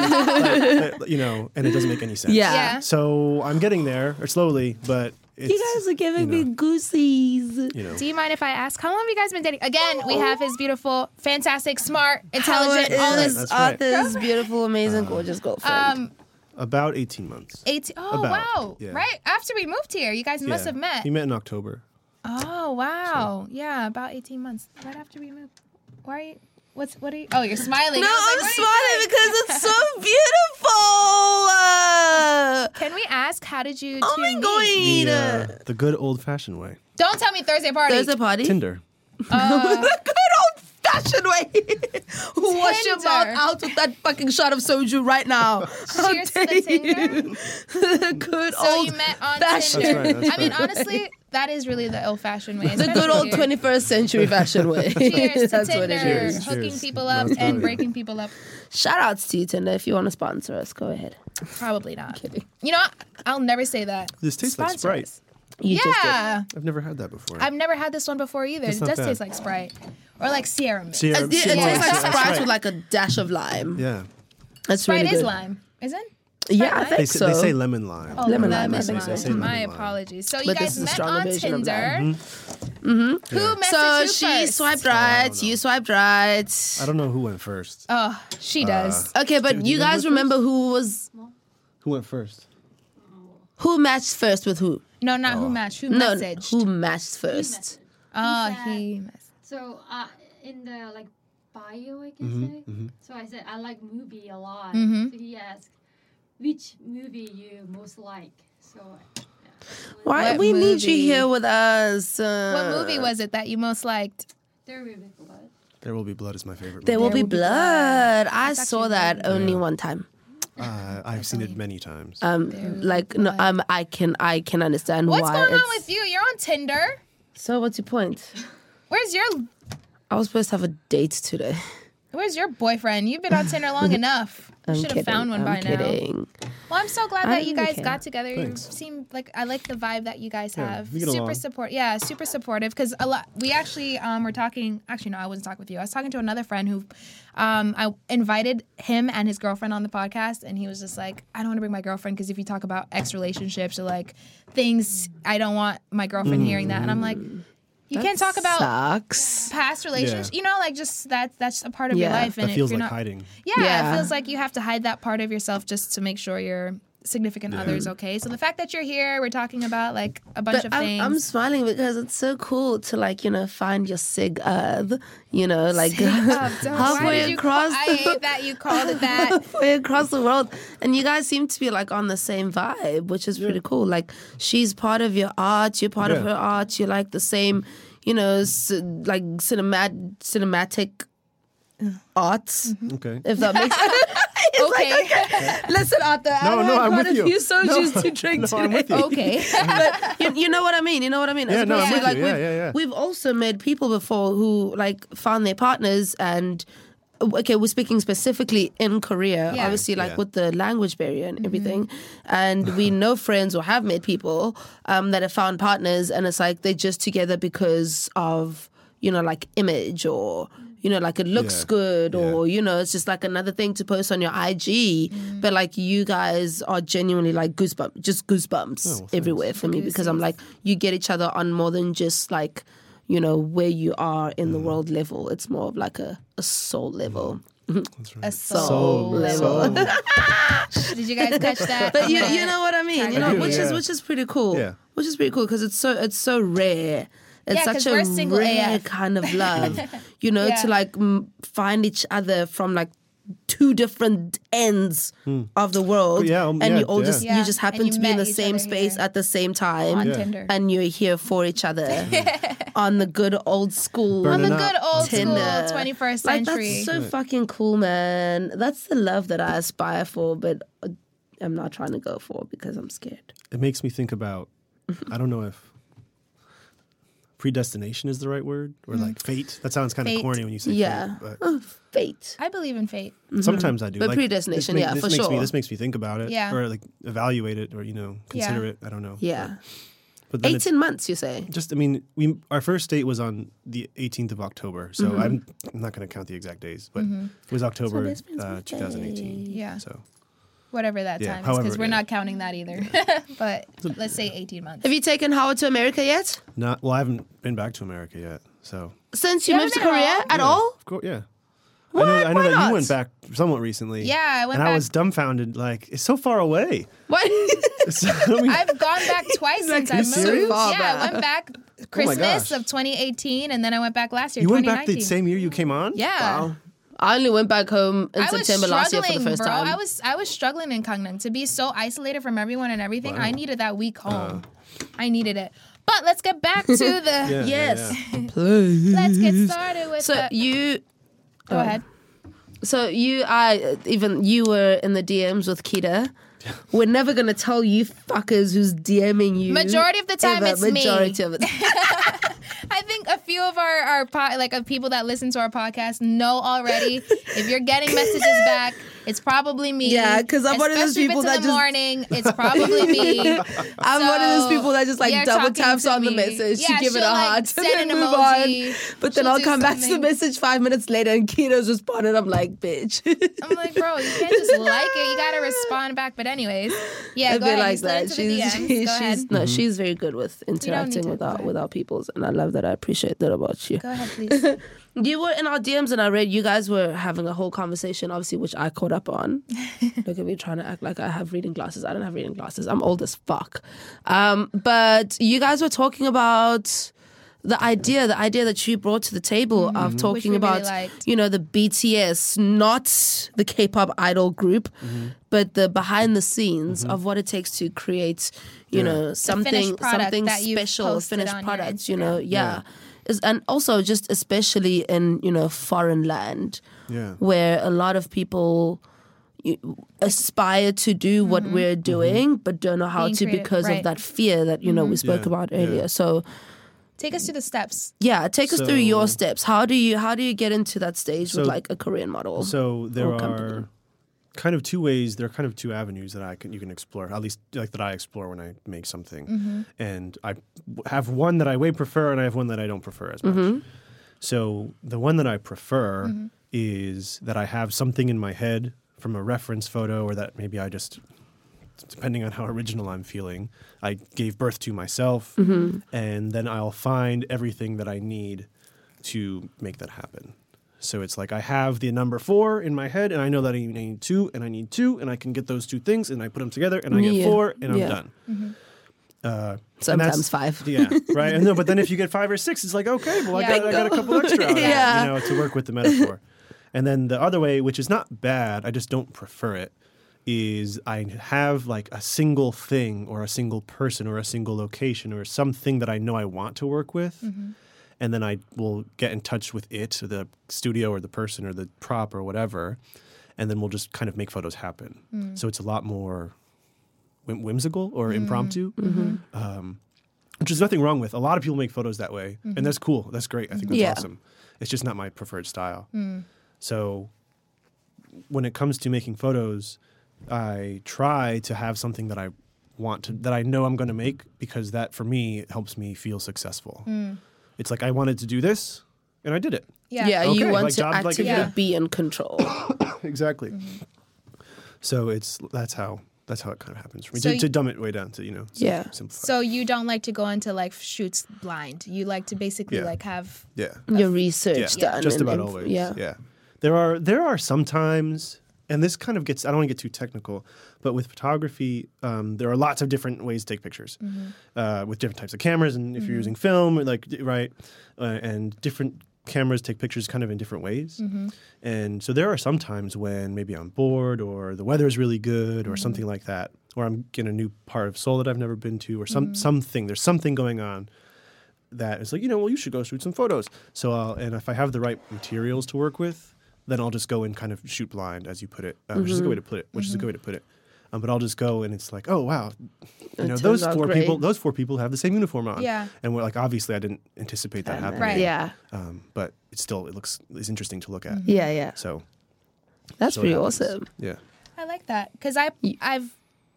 S3: You know, and it doesn't make any sense.
S1: Yeah.
S3: So I'm getting there, or slowly, but it's,
S1: you guys are giving me goosies.
S3: You know.
S2: Do you mind if I ask, how long have you guys been dating? Again, we have his beautiful, fantastic, smart, intelligent, all
S1: this beautiful, amazing, gorgeous girlfriend.
S3: About 18 months.
S2: 18. Oh, wow. Yeah. Right after we moved here, you guys must have met.
S3: We met in October.
S2: Oh, wow. So. Yeah, about 18 months. Right after we moved. Why are you... What are you... Oh, you're smiling.
S1: No, I'm smiling because it's so beautiful.
S2: Can we ask, how did you
S1: Oh my God.
S3: The good old-fashioned way.
S2: Don't tell me Thursday party.
S1: Thursday party?
S3: Tinder.
S1: The good old-fashioned way. Wash your mouth out with that fucking shot of soju right now.
S2: Cheers to the Tinder.
S1: The good
S2: So you met on Tinder.
S3: That's right.
S2: I mean, honestly... That is really the old-fashioned way.
S1: The good old 21st century fashion way.
S2: Cheers to
S1: That's
S2: Tinder,
S1: what it is.
S2: hooking people up and breaking people up.
S1: Shout outs to you, Tinder. If you want to sponsor us, go ahead.
S2: Probably not.
S1: I'm kidding.
S2: You know, I'll never say that.
S3: This tastes like
S2: Sponsor
S3: Sprite.
S2: us.
S1: You just did.
S3: I've never had that before.
S2: I've never had this one before either.
S3: That's
S2: It
S3: not
S2: does
S3: bad.
S2: taste like Sprite. Or like Sierra Mist.
S1: It tastes like
S3: That's
S1: Sprite
S3: right.
S1: with like a dash of lime.
S3: Yeah.
S1: That's
S2: Sprite
S1: really
S2: is
S1: good.
S2: lime, isn't?
S1: Yeah, I
S2: Sprite
S1: think so.
S3: They say lemon lime.
S2: Oh,
S1: Lemon
S2: lemon
S1: lime, I
S2: lime.
S1: think so.
S2: My
S3: Lemon lime.
S2: apologies. So you
S1: But this
S2: guys
S1: is a
S2: met
S1: stronger
S2: on
S1: version of
S2: Tinder.
S1: that.
S2: Who messaged
S1: So
S2: you
S1: she
S2: first?
S1: swiped right, you swiped right.
S3: I don't know who went first.
S2: Oh, she does.
S1: Okay, but
S3: Do
S1: you
S3: you
S1: guys remember who
S3: Who went first?
S1: matched first with who?
S2: No, not who matched. Who
S1: No,
S2: messaged?
S1: who matched first?
S2: Oh,
S4: He
S2: he messaged.
S4: So in the like bio, I can say. So I said I like movie a lot.
S2: Mhm.
S4: So he asked, which movie you most like? So
S1: Why
S2: What
S1: we need you
S2: movie?
S1: here with us?
S2: What movie was it that you most liked?
S4: There Will Be Blood.
S3: There Will Be Blood is my favorite
S1: There
S3: movie.
S1: will be blood. I
S2: That's
S1: saw
S2: actually
S1: that
S2: really
S1: only one time.
S3: I've seen it many times.
S1: I can understand
S2: What's
S1: why.
S2: going on with you? You're on Tinder.
S1: So what's your point?
S2: Where's your
S1: I was supposed to have a date today.
S2: Where's your boyfriend? You've been on Tinder long enough. You
S1: I'm
S2: should have
S1: kidding.
S2: found one
S1: I'm
S2: by now.
S1: kidding.
S2: Well, I'm so glad
S1: I
S2: that you
S1: really
S2: guys
S1: care.
S2: got together.
S3: Thanks.
S2: You seem like I like the vibe that you guys have.
S3: we get
S2: Super
S3: along.
S2: super supportive. Because a lot. We actually were talking. Actually, no, I wasn't talking with you. I was talking to another friend who, I invited him and his girlfriend on the podcast, and he was just like, I don't want to bring my girlfriend because if you talk about ex relationships or like things, I don't want my girlfriend hearing that. And I'm like, You can't talk about
S1: sucks.
S2: past relationships.
S3: Yeah.
S2: You know, like just that's a part of your
S1: Yeah.
S2: life. And
S3: That
S2: if
S3: feels
S2: you're
S3: like
S2: not,
S3: hiding.
S2: Yeah, it feels like you have to hide that part of yourself just to make sure your significant other's okay. So the fact that you're here, we're talking about like a bunch of things.
S1: I'm smiling because it's so cool to like, find your sig earth, like
S2: Why
S1: halfway
S2: did you
S1: across
S2: I hate that you called it that.
S1: halfway across the world. And you guys seem to be like on the same vibe, which is pretty cool. Like she's part of your art, you're part of her art, you're like the same, like cinematic arts.
S3: Okay.
S1: If that makes sense.
S2: Okay.
S1: Listen, Arthur.
S3: No, I'm with you.
S1: A few soju's to drink
S3: No, I'm with you.
S2: Okay.
S1: But you know what I mean. You know what I mean.
S3: Yeah,
S1: As
S3: no,
S1: opposed
S3: I'm
S1: to,
S3: with you. Yeah.
S1: We've also met people before who like found their partners and. Okay, we're speaking specifically in Korea,
S2: Yeah.
S1: obviously, like
S3: Yeah.
S1: with the language barrier and everything. And we know friends or have met people that have found partners, and it's like they're just together because of, like image or, like it looks
S3: Yeah.
S1: good
S3: Yeah.
S1: or, it's just like another thing to post on your IG. But like you guys are genuinely like goosebumps everywhere for me because I'm like, you get each other on more than just like, where you are in the world level. It's more of like a soul level.
S3: That's right.
S2: A soul
S1: Soul
S2: level.
S1: level.
S2: Did you guys catch that?
S1: But you know what I mean,
S3: I do,
S1: which
S3: yeah.
S1: is pretty cool.
S3: Yeah.
S1: Which is pretty cool because it's so rare. It's
S2: Yeah, 'cause
S1: such
S2: we're
S1: a
S2: single
S1: rare
S2: AF.
S1: kind of love,
S2: Yeah.
S1: to like find each other from like two different ends of the world,
S3: Yeah,
S1: and
S3: yeah,
S1: you all
S3: yeah.
S1: just
S2: Yeah.
S1: you just happen
S2: And you
S1: to be in
S2: met
S1: the
S2: each
S1: same
S2: other
S1: space
S2: here.
S1: at the same time,
S2: On Tinder.
S1: and you're here for each other on the good old school.
S2: On the
S3: Burning
S2: good
S3: up.
S2: old
S1: Tinder.
S2: school 21st
S1: Like
S2: century.
S1: that's so fucking cool, man. That's the love that I aspire for, but I'm not trying to go for because I'm scared.
S3: It makes me think about, I don't know if predestination is the right word or like fate. That sounds kind of
S2: Fate.
S3: corny when you say
S1: Yeah.
S3: fate. But
S1: Oh, fate.
S2: I believe in fate.
S3: sometimes I do.
S1: But
S3: Like,
S1: predestination,
S3: this
S1: yeah,
S3: this
S1: for
S3: makes
S1: sure.
S3: This makes me think about it.
S2: Yeah.
S3: Or like evaluate it or, consider
S2: Yeah.
S3: it. I don't know.
S1: Yeah.
S3: But then it's
S1: 18 months, you say?
S3: just, I mean, our first date was on the 18th of October. So I'm not going to count the exact days, but it was October
S1: best friend's birthday.
S3: 2018.
S2: Yeah.
S3: So
S2: Whatever that
S3: Yeah,
S2: time is,
S3: however,
S2: because we're
S3: yeah.
S2: not counting that either. But let's say 18 months.
S1: Have you taken Howard to America yet?
S3: I haven't been back to America yet. So
S1: Since you
S2: You
S1: moved to
S2: haven't been
S1: Korea
S2: at all?
S1: at all?
S3: of course, yeah.
S1: What?
S3: I know
S1: Why
S3: that
S1: not?
S3: you went back somewhat recently.
S2: Yeah, I went
S3: and
S2: back.
S3: I was dumbfounded. Like, it's so far away.
S1: What?
S3: So, I mean,
S2: I've gone back twice since I
S3: you
S2: moved.
S3: serious?
S1: Far
S2: Yeah, I
S1: back.
S2: went back Christmas
S3: gosh.
S2: of 2018, and then I went back last year,
S3: you went back
S2: 2019.
S3: the same year you came on?
S2: Yeah.
S1: Wow. I only went back home in
S2: I was
S1: September last year for the
S2: struggling,
S1: first
S2: bro.
S1: time.
S2: I was struggling in Gangneung to be so isolated from everyone and everything. I needed that week home. I needed it. But let's get back to the.
S3: Yeah,
S1: Yes.
S3: yeah.
S2: Let's get started with
S1: So
S2: the.
S1: you...
S2: Go ahead.
S1: So you were in the DMs with Kita. We're never gonna tell you fuckers who's DMing you.
S2: Majority of the time,
S1: ever.
S2: it's me.
S1: Majority of it.
S2: I think a few of our of people that listen to our podcast know already. If you're getting messages back, it's probably me.
S1: Yeah, 'cause I'm one of those
S2: Especially if
S1: people
S2: it's
S1: that
S2: in the
S1: just-
S2: morning. It's probably me.
S1: I'm one of those people that just like
S2: you're
S1: double
S2: talking
S1: taps
S2: to
S1: on the
S2: me.
S1: message
S2: Yeah,
S1: to give it a
S2: she'll, like,
S1: heart and
S2: send
S1: then
S2: an
S1: move
S2: emoji.
S1: on. But then
S2: She'll
S1: I'll
S2: do
S1: come back to the
S2: something.
S1: message 5 minutes later and Kito's responded. I'm like, bitch.
S2: I'm like, bro, you can't just like it. You gotta respond back. But anyways, yeah,
S1: It'd
S2: go
S1: be
S2: ahead.
S1: like
S2: You slid
S1: that.
S2: into the DMs. Go ahead.
S1: No, she's very good with
S2: need
S1: interacting
S2: to.
S1: with
S2: Go
S1: our
S2: ahead.
S1: peoples, and I love that. I appreciate that about you.
S2: Go ahead, please.
S1: You were in our DMs, and I read you guys were having a whole conversation, obviously, which I caught up on. Look at me trying to act like I have reading glasses. I don't have reading glasses. I'm old as fuck. But you guys were talking about the idea that you brought to the table of
S2: Which
S1: talking
S2: we really
S1: about,
S2: liked.
S1: the BTS, not the K-pop idol group, but the behind the scenes of what it takes to create, something
S2: product that you've
S1: special, a
S2: posted
S1: finished
S2: on your
S1: product,
S2: Instagram.
S1: yeah. And also just especially in, foreign land
S3: Yeah.
S1: where a lot of people aspire to do what we're doing, but don't know how
S2: Being
S1: to
S2: creative,
S1: because
S2: right.
S1: of that fear that, we spoke
S3: Yeah,
S1: about
S3: yeah.
S1: earlier. So
S2: Take us to the steps.
S1: yeah, take us through
S3: So-
S1: your steps. How do you get into that stage with
S3: So-
S1: like a Korean model?
S3: So there
S1: or company?
S3: are kind of two ways. There are kind of two avenues that you can explore. At least like that I explore when I make something. And I have one that I way prefer, and I have one that I don't prefer as much. So the one that I prefer is that I have something in my head from a reference photo, or that maybe I just depending on how original I'm feeling, I gave birth to myself,
S1: Mm-hmm.
S3: and then I'll find everything that I need to make that happen. So it's like I have the number 4 in my head, and I know that I need 2, and I need 2, and I can get those 2 things, and I put them together, and I get 4, and I'm done. And
S1: Sometimes
S3: that's-
S1: 5.
S3: Yeah, right. And no, but then if you get 5 or 6, it's like, okay, well, I got a couple extra out of
S1: Yeah.
S3: that, you know, to work with the metaphor. And then the other way, which is not bad, I just don't prefer it, is I have like a single thing or a single person or a single location or something that I know I want to work with. And then I will get in touch with it, or the studio or the person or the prop or whatever. And then we'll just kind of make photos happen. So it's a lot more whimsical or impromptu, which is nothing wrong with. A lot of people make photos that way. And that's cool. That's great. I think that's awesome. It's just not my preferred style. So when it comes to making photos, I try to have something that I want to, that I know I'm going to make, because that for me helps me feel successful. It's like I wanted to do this and I did it.
S1: Yeah,
S3: Okay,
S1: you want
S3: like
S1: to
S3: job, like,
S1: actively be in control.
S3: Exactly. So that's how it kind of happens for me.
S2: So
S3: To dumb it way down to, you know, simplify.
S2: So you don't like to go into like shoots blind. You like to basically
S3: Yeah.
S2: like have
S1: Your research done.
S3: just
S1: and
S3: about always.
S1: Yeah.
S3: There are sometimes, and this kind of gets, I don't want to get too technical, but with photography, there are lots of different ways to take pictures with different types of cameras. And if you're using film, and different cameras take pictures kind of in different ways. And so there are some times when maybe I'm bored, or the weather is really good, or something like that, or I'm in a new part of Seoul that I've never been to, or something. There's something going on that is like, you know, well, you should go shoot some photos. So and if I have the right materials to work with, then I'll just go and kind of shoot blind, as you put it, which is a good way to put it. But I'll just go, and it's like, oh wow, you know, those
S1: turns out
S3: 4
S1: great.
S3: people, have the same uniform on.
S2: Yeah.
S3: And we're like, obviously, I didn't anticipate that happening.
S2: Right.
S1: Yeah.
S3: But it's interesting to look at.
S1: Yeah.
S3: So
S1: That's
S3: so it
S1: pretty
S3: happens.
S1: awesome.
S3: Yeah.
S2: I like that because I have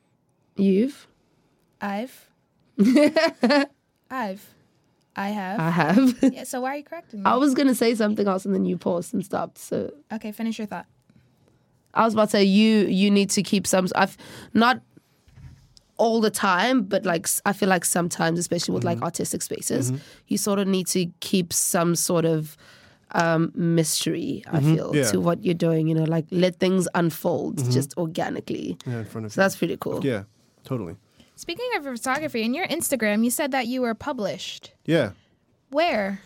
S1: I have.
S2: yeah. So why are you correcting me?
S1: I was going to say something else and then you paused and stopped. So
S2: Okay, finish your thought.
S1: I was about to say you need to keep some. I've not all the time, but like I feel like sometimes, especially with like artistic spaces, you sort of need to keep some sort of mystery. I feel
S3: Yeah.
S1: to what you're doing. You know, like let things unfold just organically.
S3: Yeah, in front of
S1: So that's pretty cool.
S3: Yeah, totally.
S2: Speaking of photography, in your Instagram, you said that you were published.
S3: Yeah.
S2: Where?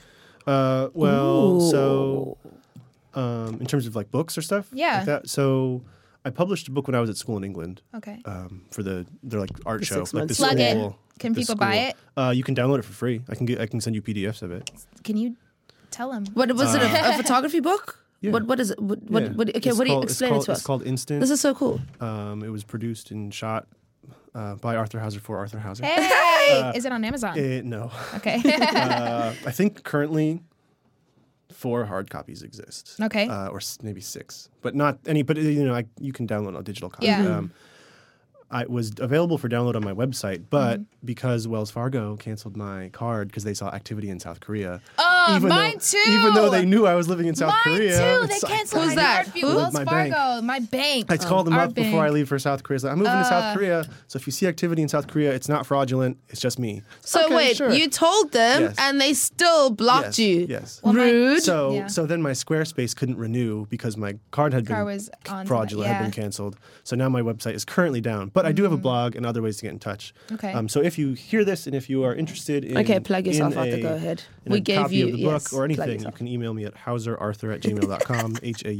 S3: So in terms of like books or stuff,
S2: Yeah.
S3: like that. So I published a book when I was at school in England.
S2: Okay.
S3: For their like art
S1: For
S3: show,
S1: 6
S3: like the
S1: months.
S2: Plug it.
S3: school.
S2: Can
S3: the
S2: people buy
S3: school. You can download it for free. I can send you PDFs of it.
S2: Can you tell them?
S1: What was it? A photography book?
S3: Yeah.
S1: What is it? What
S3: Yeah.
S1: okay,
S3: It's
S1: what do you
S3: called-
S1: explain it to us?
S3: It's called Instant.
S1: This is so cool.
S3: It was produced and shot by Arthur Hauser for Arthur Hauser.
S2: Hey, is it on Amazon?
S3: No.
S2: Okay.
S3: I think currently 4 hard copies exist.
S2: Okay.
S3: Or maybe 6, but not any. But you know, you can download a digital copy.
S2: Yeah.
S3: I was available for download on my website, but because Wells Fargo canceled my card because they saw activity in South Korea.
S2: Oh,
S3: even
S2: mine
S3: though,
S2: too.
S3: Even though they knew I was living in South
S2: Mine
S3: Korea.
S2: too. They
S3: it's like-
S2: canceled
S1: Who's
S2: my
S1: that?
S2: card fee.
S1: Who?
S2: Wells
S3: My bank.
S2: Fargo, my bank.
S3: I called them
S2: Our
S3: up before I leave for South Korea. It's like, I'm moving to South Korea, so if you see activity in South Korea, it's not fraudulent. It's just me.
S1: So
S3: Okay,
S1: wait,
S3: sure.
S1: you told them
S3: Yes.
S1: and they still blocked
S3: Yes,
S1: you.
S3: yes.
S2: Well, my-
S1: Rude.
S3: So then my Squarespace couldn't renew because my card had
S2: Card
S3: been
S2: was on
S3: fraudulent,
S2: yeah.
S3: had been canceled. So now my website is currently down, but I do have a blog and other ways to get in touch.
S2: Okay.
S3: So if you hear this and if you are interested in
S1: Okay, plug yourself
S3: in
S1: out there.
S3: a-
S1: Go ahead.
S3: in
S1: We
S3: a
S1: gave
S3: copy
S1: you
S3: of the
S1: yes,
S3: book or
S1: plug
S3: anything, you
S1: yourself.
S3: can email me at hauserarthur@gmail.com,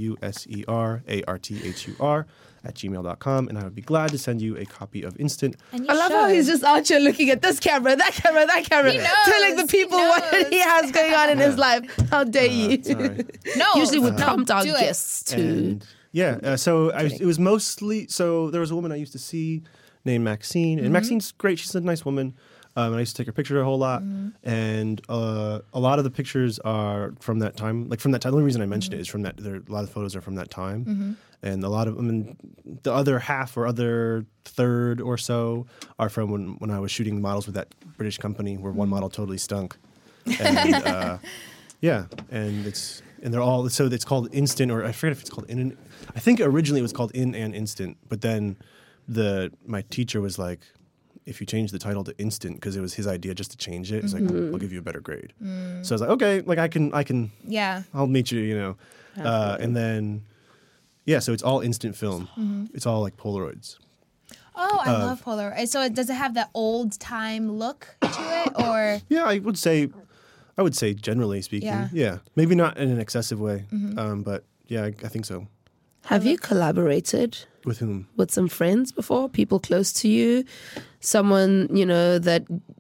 S3: HAUSERARTHUR@gmail.com, and I would be glad to send you a copy of Instant.
S2: And you
S1: I love how he's
S2: should.
S1: just out here looking at this camera, that camera, that camera,
S2: He knows,
S1: telling the people
S2: he
S1: what
S2: knows.
S1: he has going on in his life. How dare you?
S3: Sorry.
S2: No.
S1: Usually we
S2: no,
S1: prompt our
S2: do it.
S1: guests to.
S3: And yeah, so it was mostly, so there was a woman I used to see named Maxine, and Maxine's great. She's a nice woman. And I used to take her picture a whole lot. And a lot of the pictures are from that time. Like from that time, the only reason I mentioned it is from that, a lot of photos are from that time. And a lot of, the other half or other third or so are from when I was shooting models with that British company where one model totally stunk. And yeah, and they're all, so it's called Instant, or I forget if it's called I think originally it was called In an Instant, but then my teacher was like, if you change the title to Instant, because it was his idea just to change it, he's like, I'll give you a better grade. So I was like, okay, like I can,
S2: Yeah.
S3: I'll meet you, you know. And then, yeah, so it's all instant film. It's all like Polaroids.
S2: Oh, I love Polaroid. So does it have that old time look to it, or?
S3: Yeah, I would say generally speaking, yeah. Maybe not in an excessive way, but yeah, I think so.
S1: Have you collaborated
S3: With whom?
S1: with some friends before? People close to you? Someone, you know, that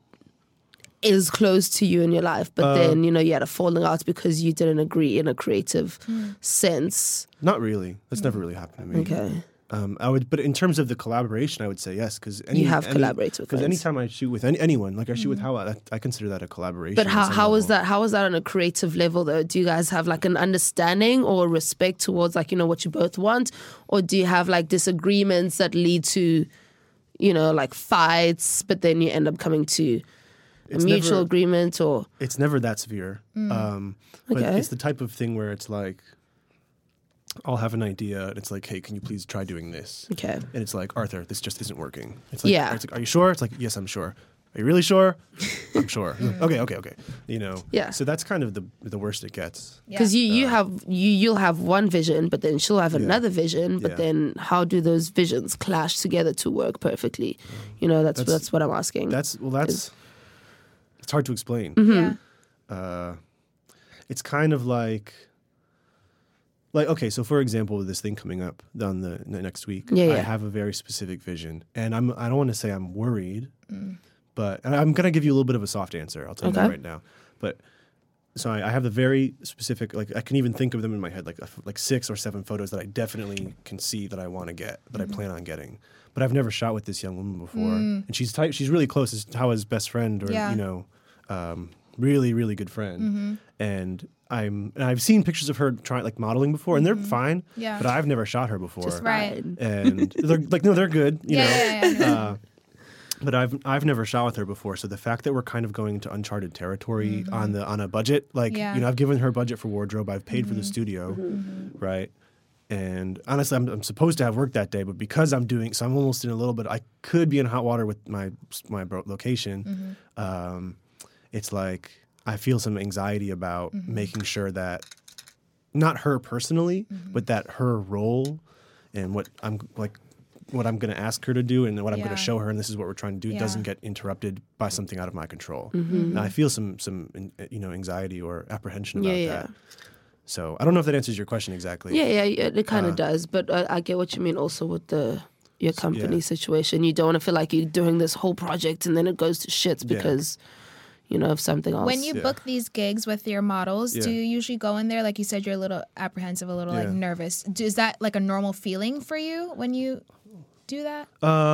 S1: is close to you in your life, but then, you know, you had a falling out because you didn't agree in a creative sense?
S3: Not really. That's never really happened to me.
S1: Okay.
S3: But in terms of the collaboration, I would say yes, because
S1: You have collaborated with
S3: Because
S1: friends.
S3: anytime I shoot with anyone, like I shoot with Hawa, I consider that a collaboration.
S1: But
S3: on some
S1: how is
S3: level.
S1: that? How is that on a creative level, though? Do you guys have like an understanding or respect towards, like, you know, what you both want, or do you have like disagreements that lead to, you know, like fights, but then you end up coming to a mutual
S3: never-
S1: agreement? Or
S3: It's never that severe. But
S1: Okay.
S3: it's the type of thing where it's like, I'll have an idea, and it's like, hey, can you please try doing this?
S1: okay,
S3: And it's like, Arthur, this just isn't working. It's like,
S1: Yeah.
S3: It's like, are you sure? It's like, yes, I'm sure. Are you really sure? I'm sure. Okay. You know.
S1: Yeah.
S3: So that's kind of the worst it gets.
S1: because you'll have one vision, but then she'll have another vision. But
S3: Yeah.
S1: then how do those visions clash together to work perfectly? You know, that's what I'm asking.
S3: That's it's hard to explain.
S2: Yeah.
S3: It's kind of like okay, so for example, with this thing coming up on the next week,
S1: Yeah.
S3: I have a very specific vision, and I don't want to say I'm worried, but and I'm gonna give you a little bit of a soft answer. I'll tell you that
S1: Okay.
S3: right now. But so I have the very specific, like I can even think of them in my head, like 6 or 7 photos that I definitely can see that I want to get, that I plan on getting. But I've never shot with this young woman before, and she's tight. She's really close. It's Hawa's best friend, or
S2: Yeah.
S3: you know, really really good friend, and I've seen pictures of her trying like modeling before, and they're fine.
S2: Yeah.
S3: But I've never shot her before.
S1: Just
S2: Right.
S1: fine.
S3: And they're like, no, they're good. You know.
S2: Yeah.
S3: But I've never shot with her before, so the fact that we're kind of going into uncharted territory on a budget, like
S2: Yeah.
S3: you know, I've given her budget for wardrobe, I've paid for the studio, right? And honestly, I'm supposed to have work that day, but because I'm almost in a little bit. I could be in hot water with my location. It's like I feel some anxiety about making sure that not her personally, but that her role and what I'm going to ask her to do and what I'm going
S2: Yeah.
S3: to show her, and this is what we're trying to do,
S2: Yeah.
S3: doesn't get interrupted by something out of my control. And I feel some you know, anxiety or apprehension about
S1: Yeah.
S3: that. So I don't know if that answers your question exactly.
S1: Yeah, it kind of does. But I get what you mean also with your company situation. You don't want to feel like you're doing this whole project and then it goes to shit because, you know, of something else.
S2: When you
S3: Yeah.
S2: book these gigs with your models, do
S3: Yeah.
S2: you usually go in there, like you said, you're a little apprehensive, a little like
S3: Yeah.
S2: nervous? Is that like a normal feeling for you when you do that?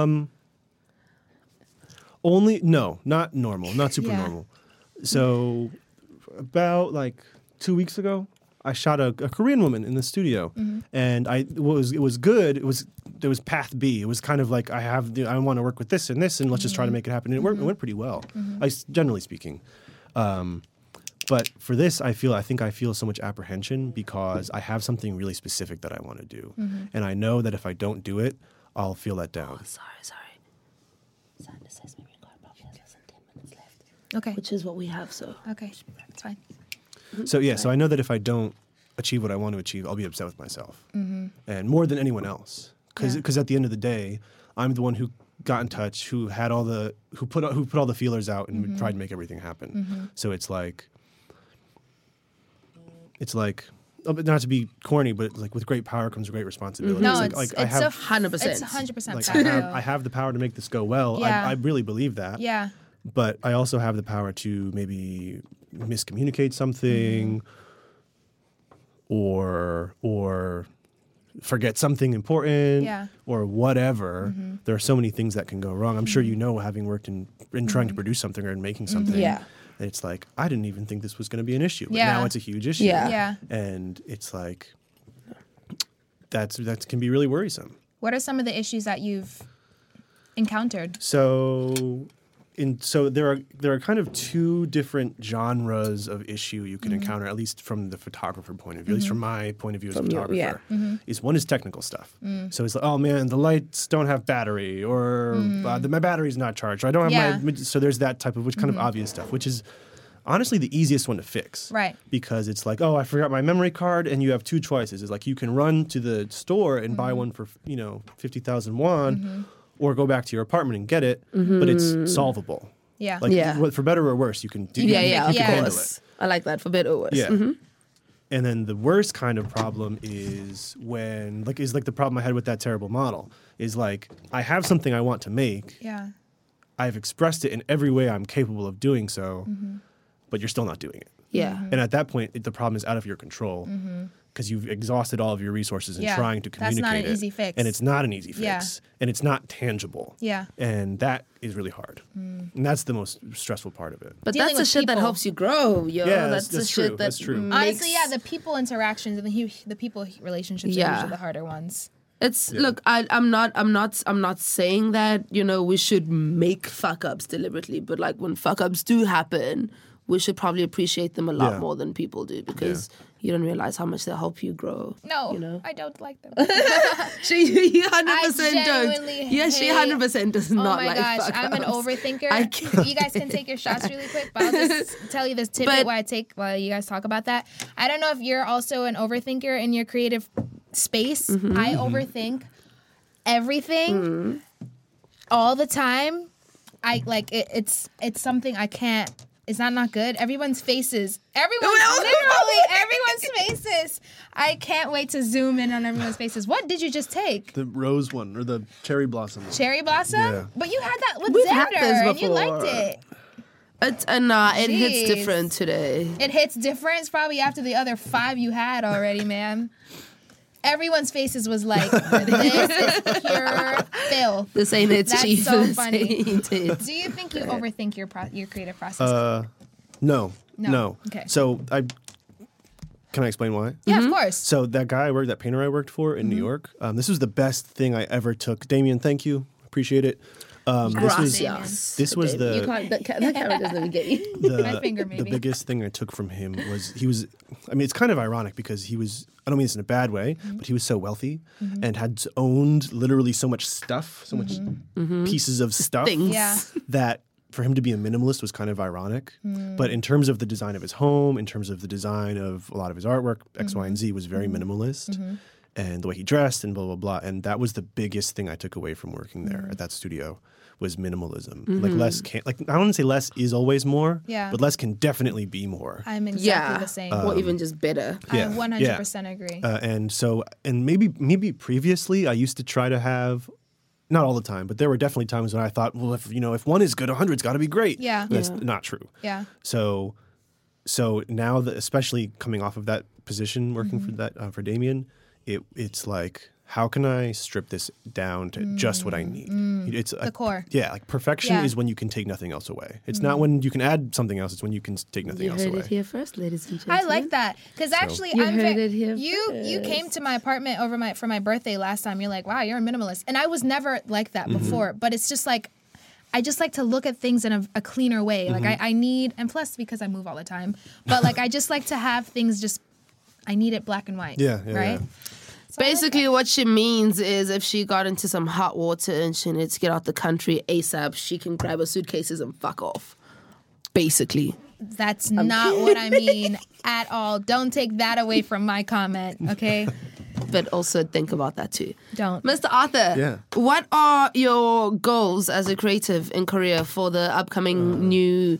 S3: Not normal, not super
S2: Yeah.
S3: normal. So about like 2 weeks ago, I shot a Korean woman in the studio, and it was good. There was path B. It was kind of like I want to work with this and this, and let's just try to make it happen. And it went pretty well, generally speaking. But for this, I think I feel so much apprehension because I have something really specific that I want to do, and I know that if I don't do it, I'll feel let down.
S1: Sorry. Sandra says maybe we've got about less than 10 minutes left,
S2: Okay.
S1: which is what we have. So
S2: Okay. It's fine.
S3: So I know that if I don't achieve what I want to achieve, I'll be upset with myself, and more than anyone else. Because at the end of the day, I'm the one who got in touch, who put all the feelers out and tried to make everything happen. So it's like, but not to be corny, but like with great power comes great responsibility.
S2: No,
S3: It's like I have
S1: 100%.
S2: It's 100%
S3: like
S2: power.
S3: I have the power to make this go well.
S2: Yeah.
S3: I really believe that.
S2: Yeah.
S3: But I also have the power to maybe miscommunicate something or forget something important
S2: Yeah.
S3: or whatever. There are so many things that can go wrong. I'm sure you know, having worked in trying to produce something or in making something.
S1: Yeah.
S3: It's like, I didn't even think this was going to be an issue. But
S2: Yeah.
S3: now it's a huge issue.
S1: Yeah.
S2: Yeah.
S3: And it's like, that can be really worrisome.
S2: What are some of the issues that you've encountered?
S3: So so there are kind of two different genres of issue you can encounter, at least from the photographer point of view, at least from my point of view as a photographer. Is one is technical stuff. So it's like, oh man, the lights don't have battery, or my battery's not charged, or I don't have my. So there's that type of which kind of obvious stuff, which is honestly the easiest one to fix.
S2: Right.
S3: Because it's like, oh, I forgot my memory card, and you have two choices. It's like you can run to the store and buy one for 50,000 won. Or go back to your apartment and get it, but it's solvable.
S2: Yeah.
S3: Like, for better or worse, you can do
S1: of
S3: handle
S1: course.
S3: it.
S1: I like that, for better or worse.
S3: Yeah. And then the worst kind of problem is when, like the problem I had with that terrible model, is like, I have something I want to make.
S2: Yeah.
S3: I've expressed it in every way I'm capable of doing so, but you're still not doing it.
S1: Yeah.
S3: And at that point, the problem is out of your control. Because you've exhausted all of your resources in trying to communicate
S2: That's not an easy fix.
S3: And it's not an easy fix. And it's not tangible.
S2: Yeah.
S3: And that is really hard. And that's the most stressful part of it.
S1: But
S2: Dealing
S1: that's the
S2: with
S1: shit that
S2: people.
S1: helps you grow, yo.
S3: Yeah,
S1: that's the
S3: that's
S1: shit
S3: true.
S1: that
S3: That's true.
S1: makes-
S2: Honestly, the people interactions and the people relationships are usually the harder ones.
S1: It's look, I'm not saying that, we should make fuck ups deliberately, but like when fuck ups do happen, we should probably appreciate them a lot more than people do, because you don't realize how much they help you grow.
S2: No, I don't like them.
S1: You 100%
S2: genuinely
S1: don't. Yeah, she
S2: hate-
S1: 100% does
S2: Oh
S1: not
S2: my
S1: like
S2: gosh,
S1: fuck
S2: I'm an
S1: ups.
S2: overthinker. You guys can take your shots really quick, but I'll just tell you this tidbit while you guys talk about that. I don't know if you're also an overthinker in your creative space. I overthink everything all the time. I like it's something I can't. It's not good. Everyone's faces. Everyone's faces. I can't wait to zoom in on everyone's faces. What did you just take?
S3: The rose one, or the cherry blossom one.
S2: Cherry blossom?
S3: Yeah.
S2: But you had that with
S1: We've had
S2: Xander,
S1: this
S2: and you
S1: before.
S2: liked it.
S1: It hits
S2: Jeez.
S1: different today.
S2: It hits different. It's probably after the other 5 you had already, man. Everyone's faces was like, this is pure filth.
S1: This ain't it,
S2: That's
S1: Chief.
S2: so
S1: This
S2: funny.
S1: ain't it.
S2: Do you think you overthink your creative process?
S3: No.
S2: Okay.
S3: So can I explain why?
S2: Yeah, of course.
S3: So that painter I worked for in New York, this was the best thing I ever took. Damien, thank you. Appreciate it.
S1: Gracias.
S3: This was
S1: Baby.
S3: the
S1: That camera doesn't even get you.
S2: My finger,
S3: the
S2: maybe.
S3: biggest thing I took from him was it's kind of ironic because he was, I don't mean this in a bad way, but he was so wealthy and had owned literally so much stuff, so much pieces of stuff
S1: Things.
S2: Yeah.
S3: that for him to be a minimalist was kind of ironic. But in terms of the design of his home, in terms of the design of a lot of his artwork, X, Y, and Z was very minimalist. And the way he dressed and blah, blah, blah. And that was the biggest thing I took away from working there at that studio was minimalism. Like less I don't want to say less is always more, but less can definitely be more.
S2: I'm exactly the same.
S1: Or even just better.
S2: I 100% agree.
S3: And maybe previously I used to try to have, not all the time, but there were definitely times when I thought, well, if one is good, 100's got to be great.
S2: Yeah.
S3: That's not true.
S2: Yeah.
S3: So now that, especially coming off of that position, working for that for Damien, it's like, how can I strip this down to just what I need? It's
S2: The core.
S3: Yeah, like perfection is when you can take nothing else away. It's not when you can add something else. It's when you can take nothing
S1: You
S3: else
S1: heard
S3: away.
S1: it here first, ladies and gentlemen.
S2: I like that because actually,
S1: You
S2: I'm
S1: heard it here
S2: you came to my apartment for my birthday last time. You're like, wow, you're a minimalist, and I was never like that before. But it's just like, I just like to look at things in a cleaner way. Like I need, and plus because I move all the time, but like I just like to have things just. I need it black and white.
S3: Yeah,
S2: right.
S3: yeah.
S2: So
S1: Basically, what she means is if she got into some hot water and she needs to get out the country ASAP, she can grab her suitcases and fuck off. Basically.
S2: That's not what I mean at all. Don't take that away from my comment, okay?
S1: But also think about that too.
S2: Don't.
S1: Mr. Arthur, what are your goals as a creative in Korea for the upcoming new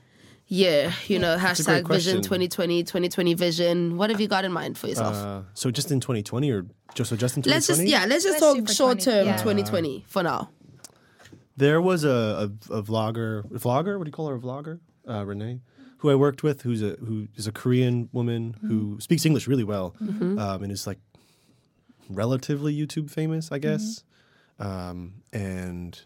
S1: year? Hashtag Vision
S3: question.
S1: 2020, 2020 Vision. What have you got in mind for yourself?
S3: So just in 2020 or just in 2020?
S1: Let's just
S2: Let's do
S1: talk
S2: for
S1: short
S2: 20,
S1: term
S2: yeah.
S1: 2020 for now.
S3: There was a vlogger. What do you call her? A vlogger? Renee, who I worked with, who is a Korean woman who speaks English really well, and is like relatively YouTube famous, I guess. And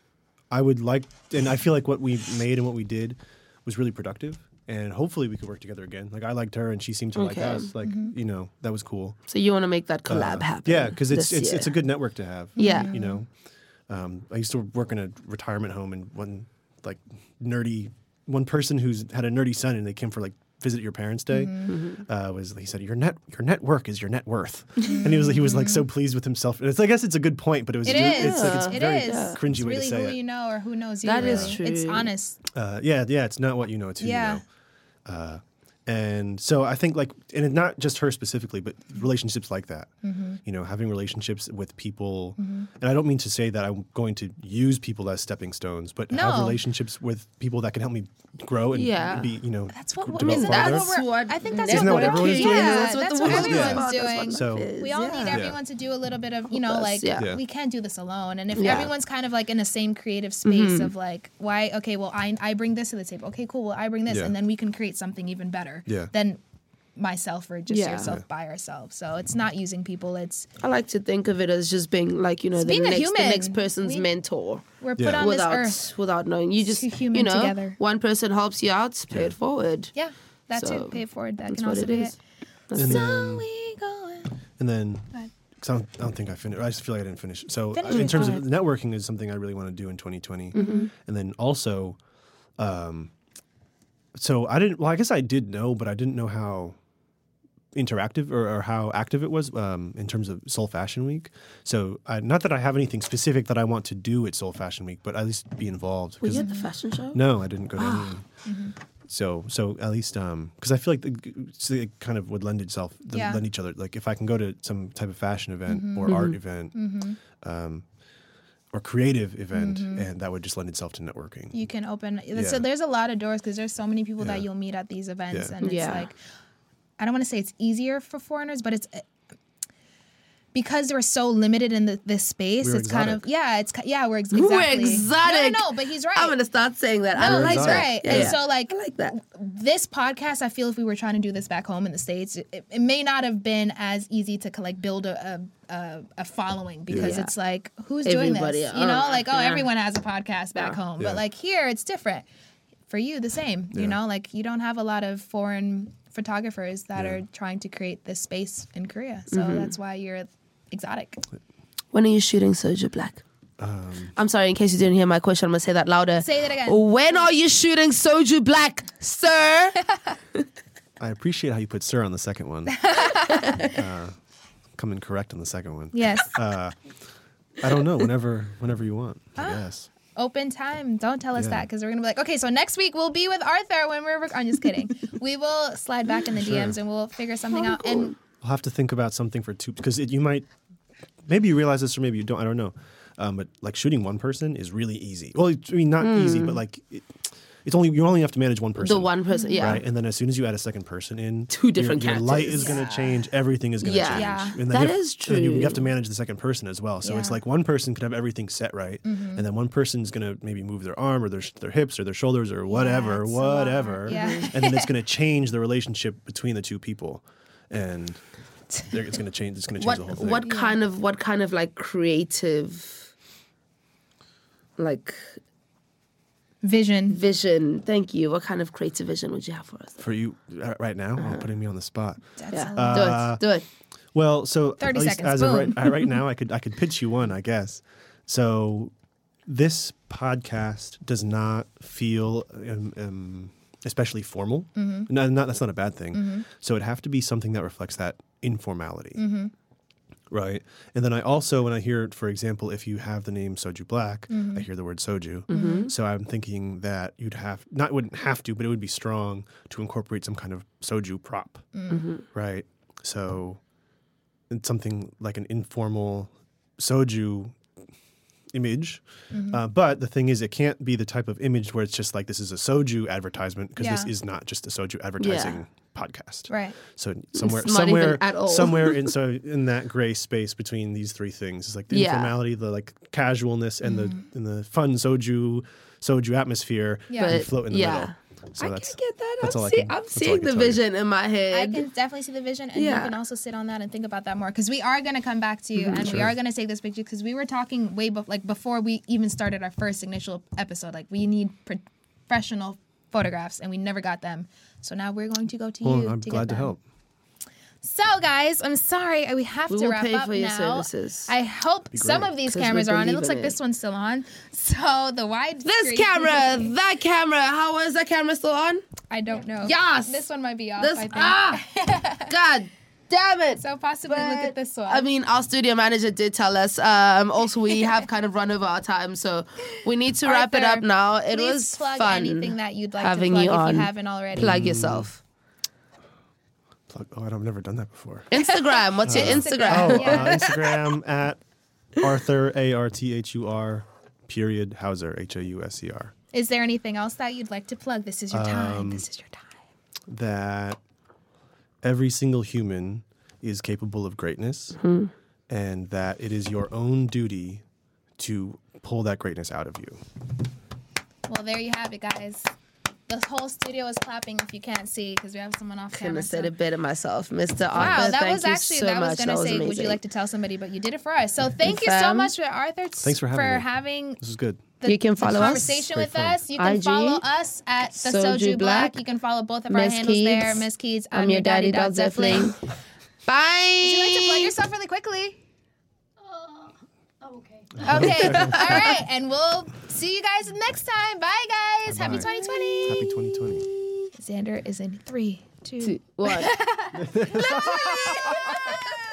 S3: I feel like what we made and what we did was really productive, and hopefully we could work together again. Like I liked her, and she seemed to like us. Like that was cool.
S1: So you want to make that collab happen?
S3: Yeah, because it's
S1: this year.
S3: a good network to have.
S1: Yeah.
S3: I used to work in a retirement home, and when like nerdy. One person who's had a nerdy son and they came for like visit your parents' day he said your network is your net worth, and he was like so pleased with himself. And I guess it's a good point, but it's very cringy way to say it.
S2: Really who you know or who knows you.
S1: That
S2: really.
S1: is true.
S2: It's honest.
S3: It's not what you know, it's who you know. And so I think and not just her specifically, but relationships like that, having relationships with people. And I don't mean to say that I'm going to use people as stepping stones, but have relationships with people that can help me grow and be,
S2: that's what
S3: develop
S2: I think that's
S3: Isn't that what everyone's doing?
S2: That's what everyone's doing.
S3: So
S2: we all need everyone to do a little bit of, we can't do this alone. And if everyone's kind of like in the same creative space of like, I bring this to the table. Okay, cool. Well, I bring this. And then we can create something even better than myself or just yourself by ourselves. So it's not using people. I
S1: like to think of it as just being like, the next person's mentor.
S2: We're put on this earth
S1: without knowing. You just,
S2: together.
S1: One person helps you out, pay it forward.
S2: Yeah, that too. Pay it forward. That can
S1: also
S2: be it.
S1: So
S2: we going.
S3: And then, because I don't think I finished. I just feel like I didn't finish. So in terms of networking is something I really want to do in 2020. And then also, so I guess I did know, but I didn't know how interactive or how active it was in terms of Seoul Fashion Week. So not that I have anything specific that I want to do at Seoul Fashion Week, but at least be involved.
S1: Were you at the fashion show?
S3: No, I didn't go to any. So at least because I feel like it kind of would lend each other. Like if I can go to some type of fashion event or art event, or creative event, and that would just lend itself to networking.
S2: You can open. So there's a lot of doors because there's so many people that you'll meet at these events, and it's like, I don't want to say it's easier for foreigners, but it's because we're so limited in this space. It's
S3: exotic.
S2: Kind of we're exactly.
S1: We're exotic.
S2: No, but he's right.
S1: I'm gonna start saying that.
S2: No,
S1: I like
S2: he's
S1: that.
S2: right.
S1: Yeah,
S2: and so
S1: I like that.
S2: This podcast, I feel if we were trying to do this back home in the States, it may not have been as easy to build a following because it's like, who's doing this? Everyone has a podcast back home, but here it's different. For you, the same. You don't have a lot of foreign photographers that are trying to create this space in Korea, so that's why you're exotic.
S1: When are you shooting Soju Black? I'm sorry, in case you didn't hear my question, I'm gonna say that louder.
S2: Say that again.
S1: When are you shooting Soju Black, sir?
S3: I appreciate how you put "sir" on the second one. Coming correct on the second one.
S2: Yes.
S3: I don't know. Whenever you want, I guess.
S2: Open time. Don't tell us that because we're gonna be like, okay, so next week we'll be with Arthur when we're. I'm just kidding. We will slide back in the DMs and we'll figure something out.
S1: Cool.
S2: And
S3: we'll have to think about something for two because you might, maybe you realize this or maybe you don't. I don't know. But like shooting one person is really easy. Well, I mean, not easy, but like you only have to manage one person.
S1: The one person, yeah.
S3: Right, and then as soon as you add a second person in,
S1: two different
S3: your
S1: characters.
S3: light is going to change. Everything is going to change.
S2: Yeah.
S3: And then
S1: that is true.
S3: And then you have to manage the second person as well. So it's like one person could have everything set right, and then one person's going to maybe move their arm or their hips or their shoulders or whatever, and then it's going to change the relationship between the two people, and it's going to change. It's going to change the whole thing.
S1: What kind of like creative, like.
S2: Vision.
S1: Thank you. What kind of creative vision would you have for us?
S3: For you right now? Putting me on the spot.
S1: Do it.
S3: Well, so
S2: 30
S3: at least
S2: seconds.
S3: As of right now, I could pitch you one, I guess. So this podcast does not feel especially formal. No, that's not a bad thing. So it'd have to be something that reflects that informality. Right. And then I also, when I hear, for example, if you have the name Soju Black, I hear the word soju. So I'm thinking that wouldn't have to, but it would be strong to incorporate some kind of soju prop. Right. So it's something like an informal soju image. But the thing is, it can't be the type of image where it's just like, this is a soju advertisement, because this is not just a soju advertising podcast.
S2: Right.
S3: So
S1: not
S3: somewhere
S1: even at all.
S3: somewhere in that gray space between these three things is like the informality, the like casualness, and the fun soju atmosphere and float in the middle. So
S1: I can get that. I'm seeing
S3: all I can
S1: the
S3: tell you.
S1: vision in my head.
S2: I can definitely see the vision, and you can also sit on that and think about that more, because we are going to come back to you and we are going to take this picture, because we were talking before we even started our first initial episode, like we need professional photographs and we never got them. So now we're going to go to you.
S3: I'm glad to help.
S2: So, guys, I'm sorry. We have
S1: We
S2: to
S1: will
S2: wrap
S1: pay
S2: up
S1: for your
S2: now.
S1: services.
S2: I hope some
S3: great.
S2: of these
S1: 'Cause we
S2: cameras are on. It
S1: believe
S2: looks
S1: in
S2: like
S1: it.
S2: this one's still on. So, the wide
S1: This
S2: screen-
S1: camera, that camera. How is that camera still on?
S2: I don't know.
S1: Yes.
S2: This one might be off,
S1: This
S2: I think.
S1: God damn it.
S2: So, possibly look at this one.
S1: I mean, our studio manager did tell us. Also, we have kind of run over our time, so we need to wrap it
S2: Arthur,
S1: up now. It
S2: Please
S1: was
S2: plug
S1: fun
S2: anything that you'd like
S1: having
S2: to plug
S1: you
S2: if
S1: on.
S2: you haven't already.
S1: Plug yourself.
S3: Oh, I've never done that before.
S1: Instagram. What's your Instagram?
S3: Oh,
S2: Yeah.
S3: Instagram at Arthur Arthur period Hauser Hauser.
S2: Is there anything else that you'd like to plug? This is your time. This is your time.
S3: That every single human is capable of greatness, and that it is your own duty to pull that greatness out of you.
S2: Well, there you have it, guys. The whole studio is clapping if you can't see because we have someone off
S1: Couldn't
S2: camera.
S1: have said
S2: so-
S1: it better myself, Mr.
S2: Wow,
S1: Arthur.
S2: that
S1: thank
S2: was
S1: you
S2: actually
S1: so
S2: that was
S1: much.
S2: gonna
S1: That was
S2: say, would you
S1: amazing.
S2: like to tell somebody? But you did it for us. So thank you so
S1: Fam.
S2: much, Arthur.
S3: Thanks for having me.
S2: having
S3: This is good.
S2: the,
S1: You can
S2: the
S1: follow us.
S2: conversation
S3: Great
S2: with
S3: fun.
S2: us. You can
S1: IG,
S2: follow us at the
S1: Soju
S2: Soju Black.
S1: Black.
S2: You can follow both of our
S1: Miss
S2: handles
S1: Keeds.
S2: there. Miss Keeds.
S1: I'm your daddy, Dog Zeppelin. Bye.
S2: Would you like to plug yourself really quickly?
S4: Okay.
S2: Okay. All right. And we'll see you guys next time. Bye, guys. Happy
S3: Bye-bye.
S2: 2020.
S3: Happy 2020.
S2: Xander is in 3, 2,
S1: 1.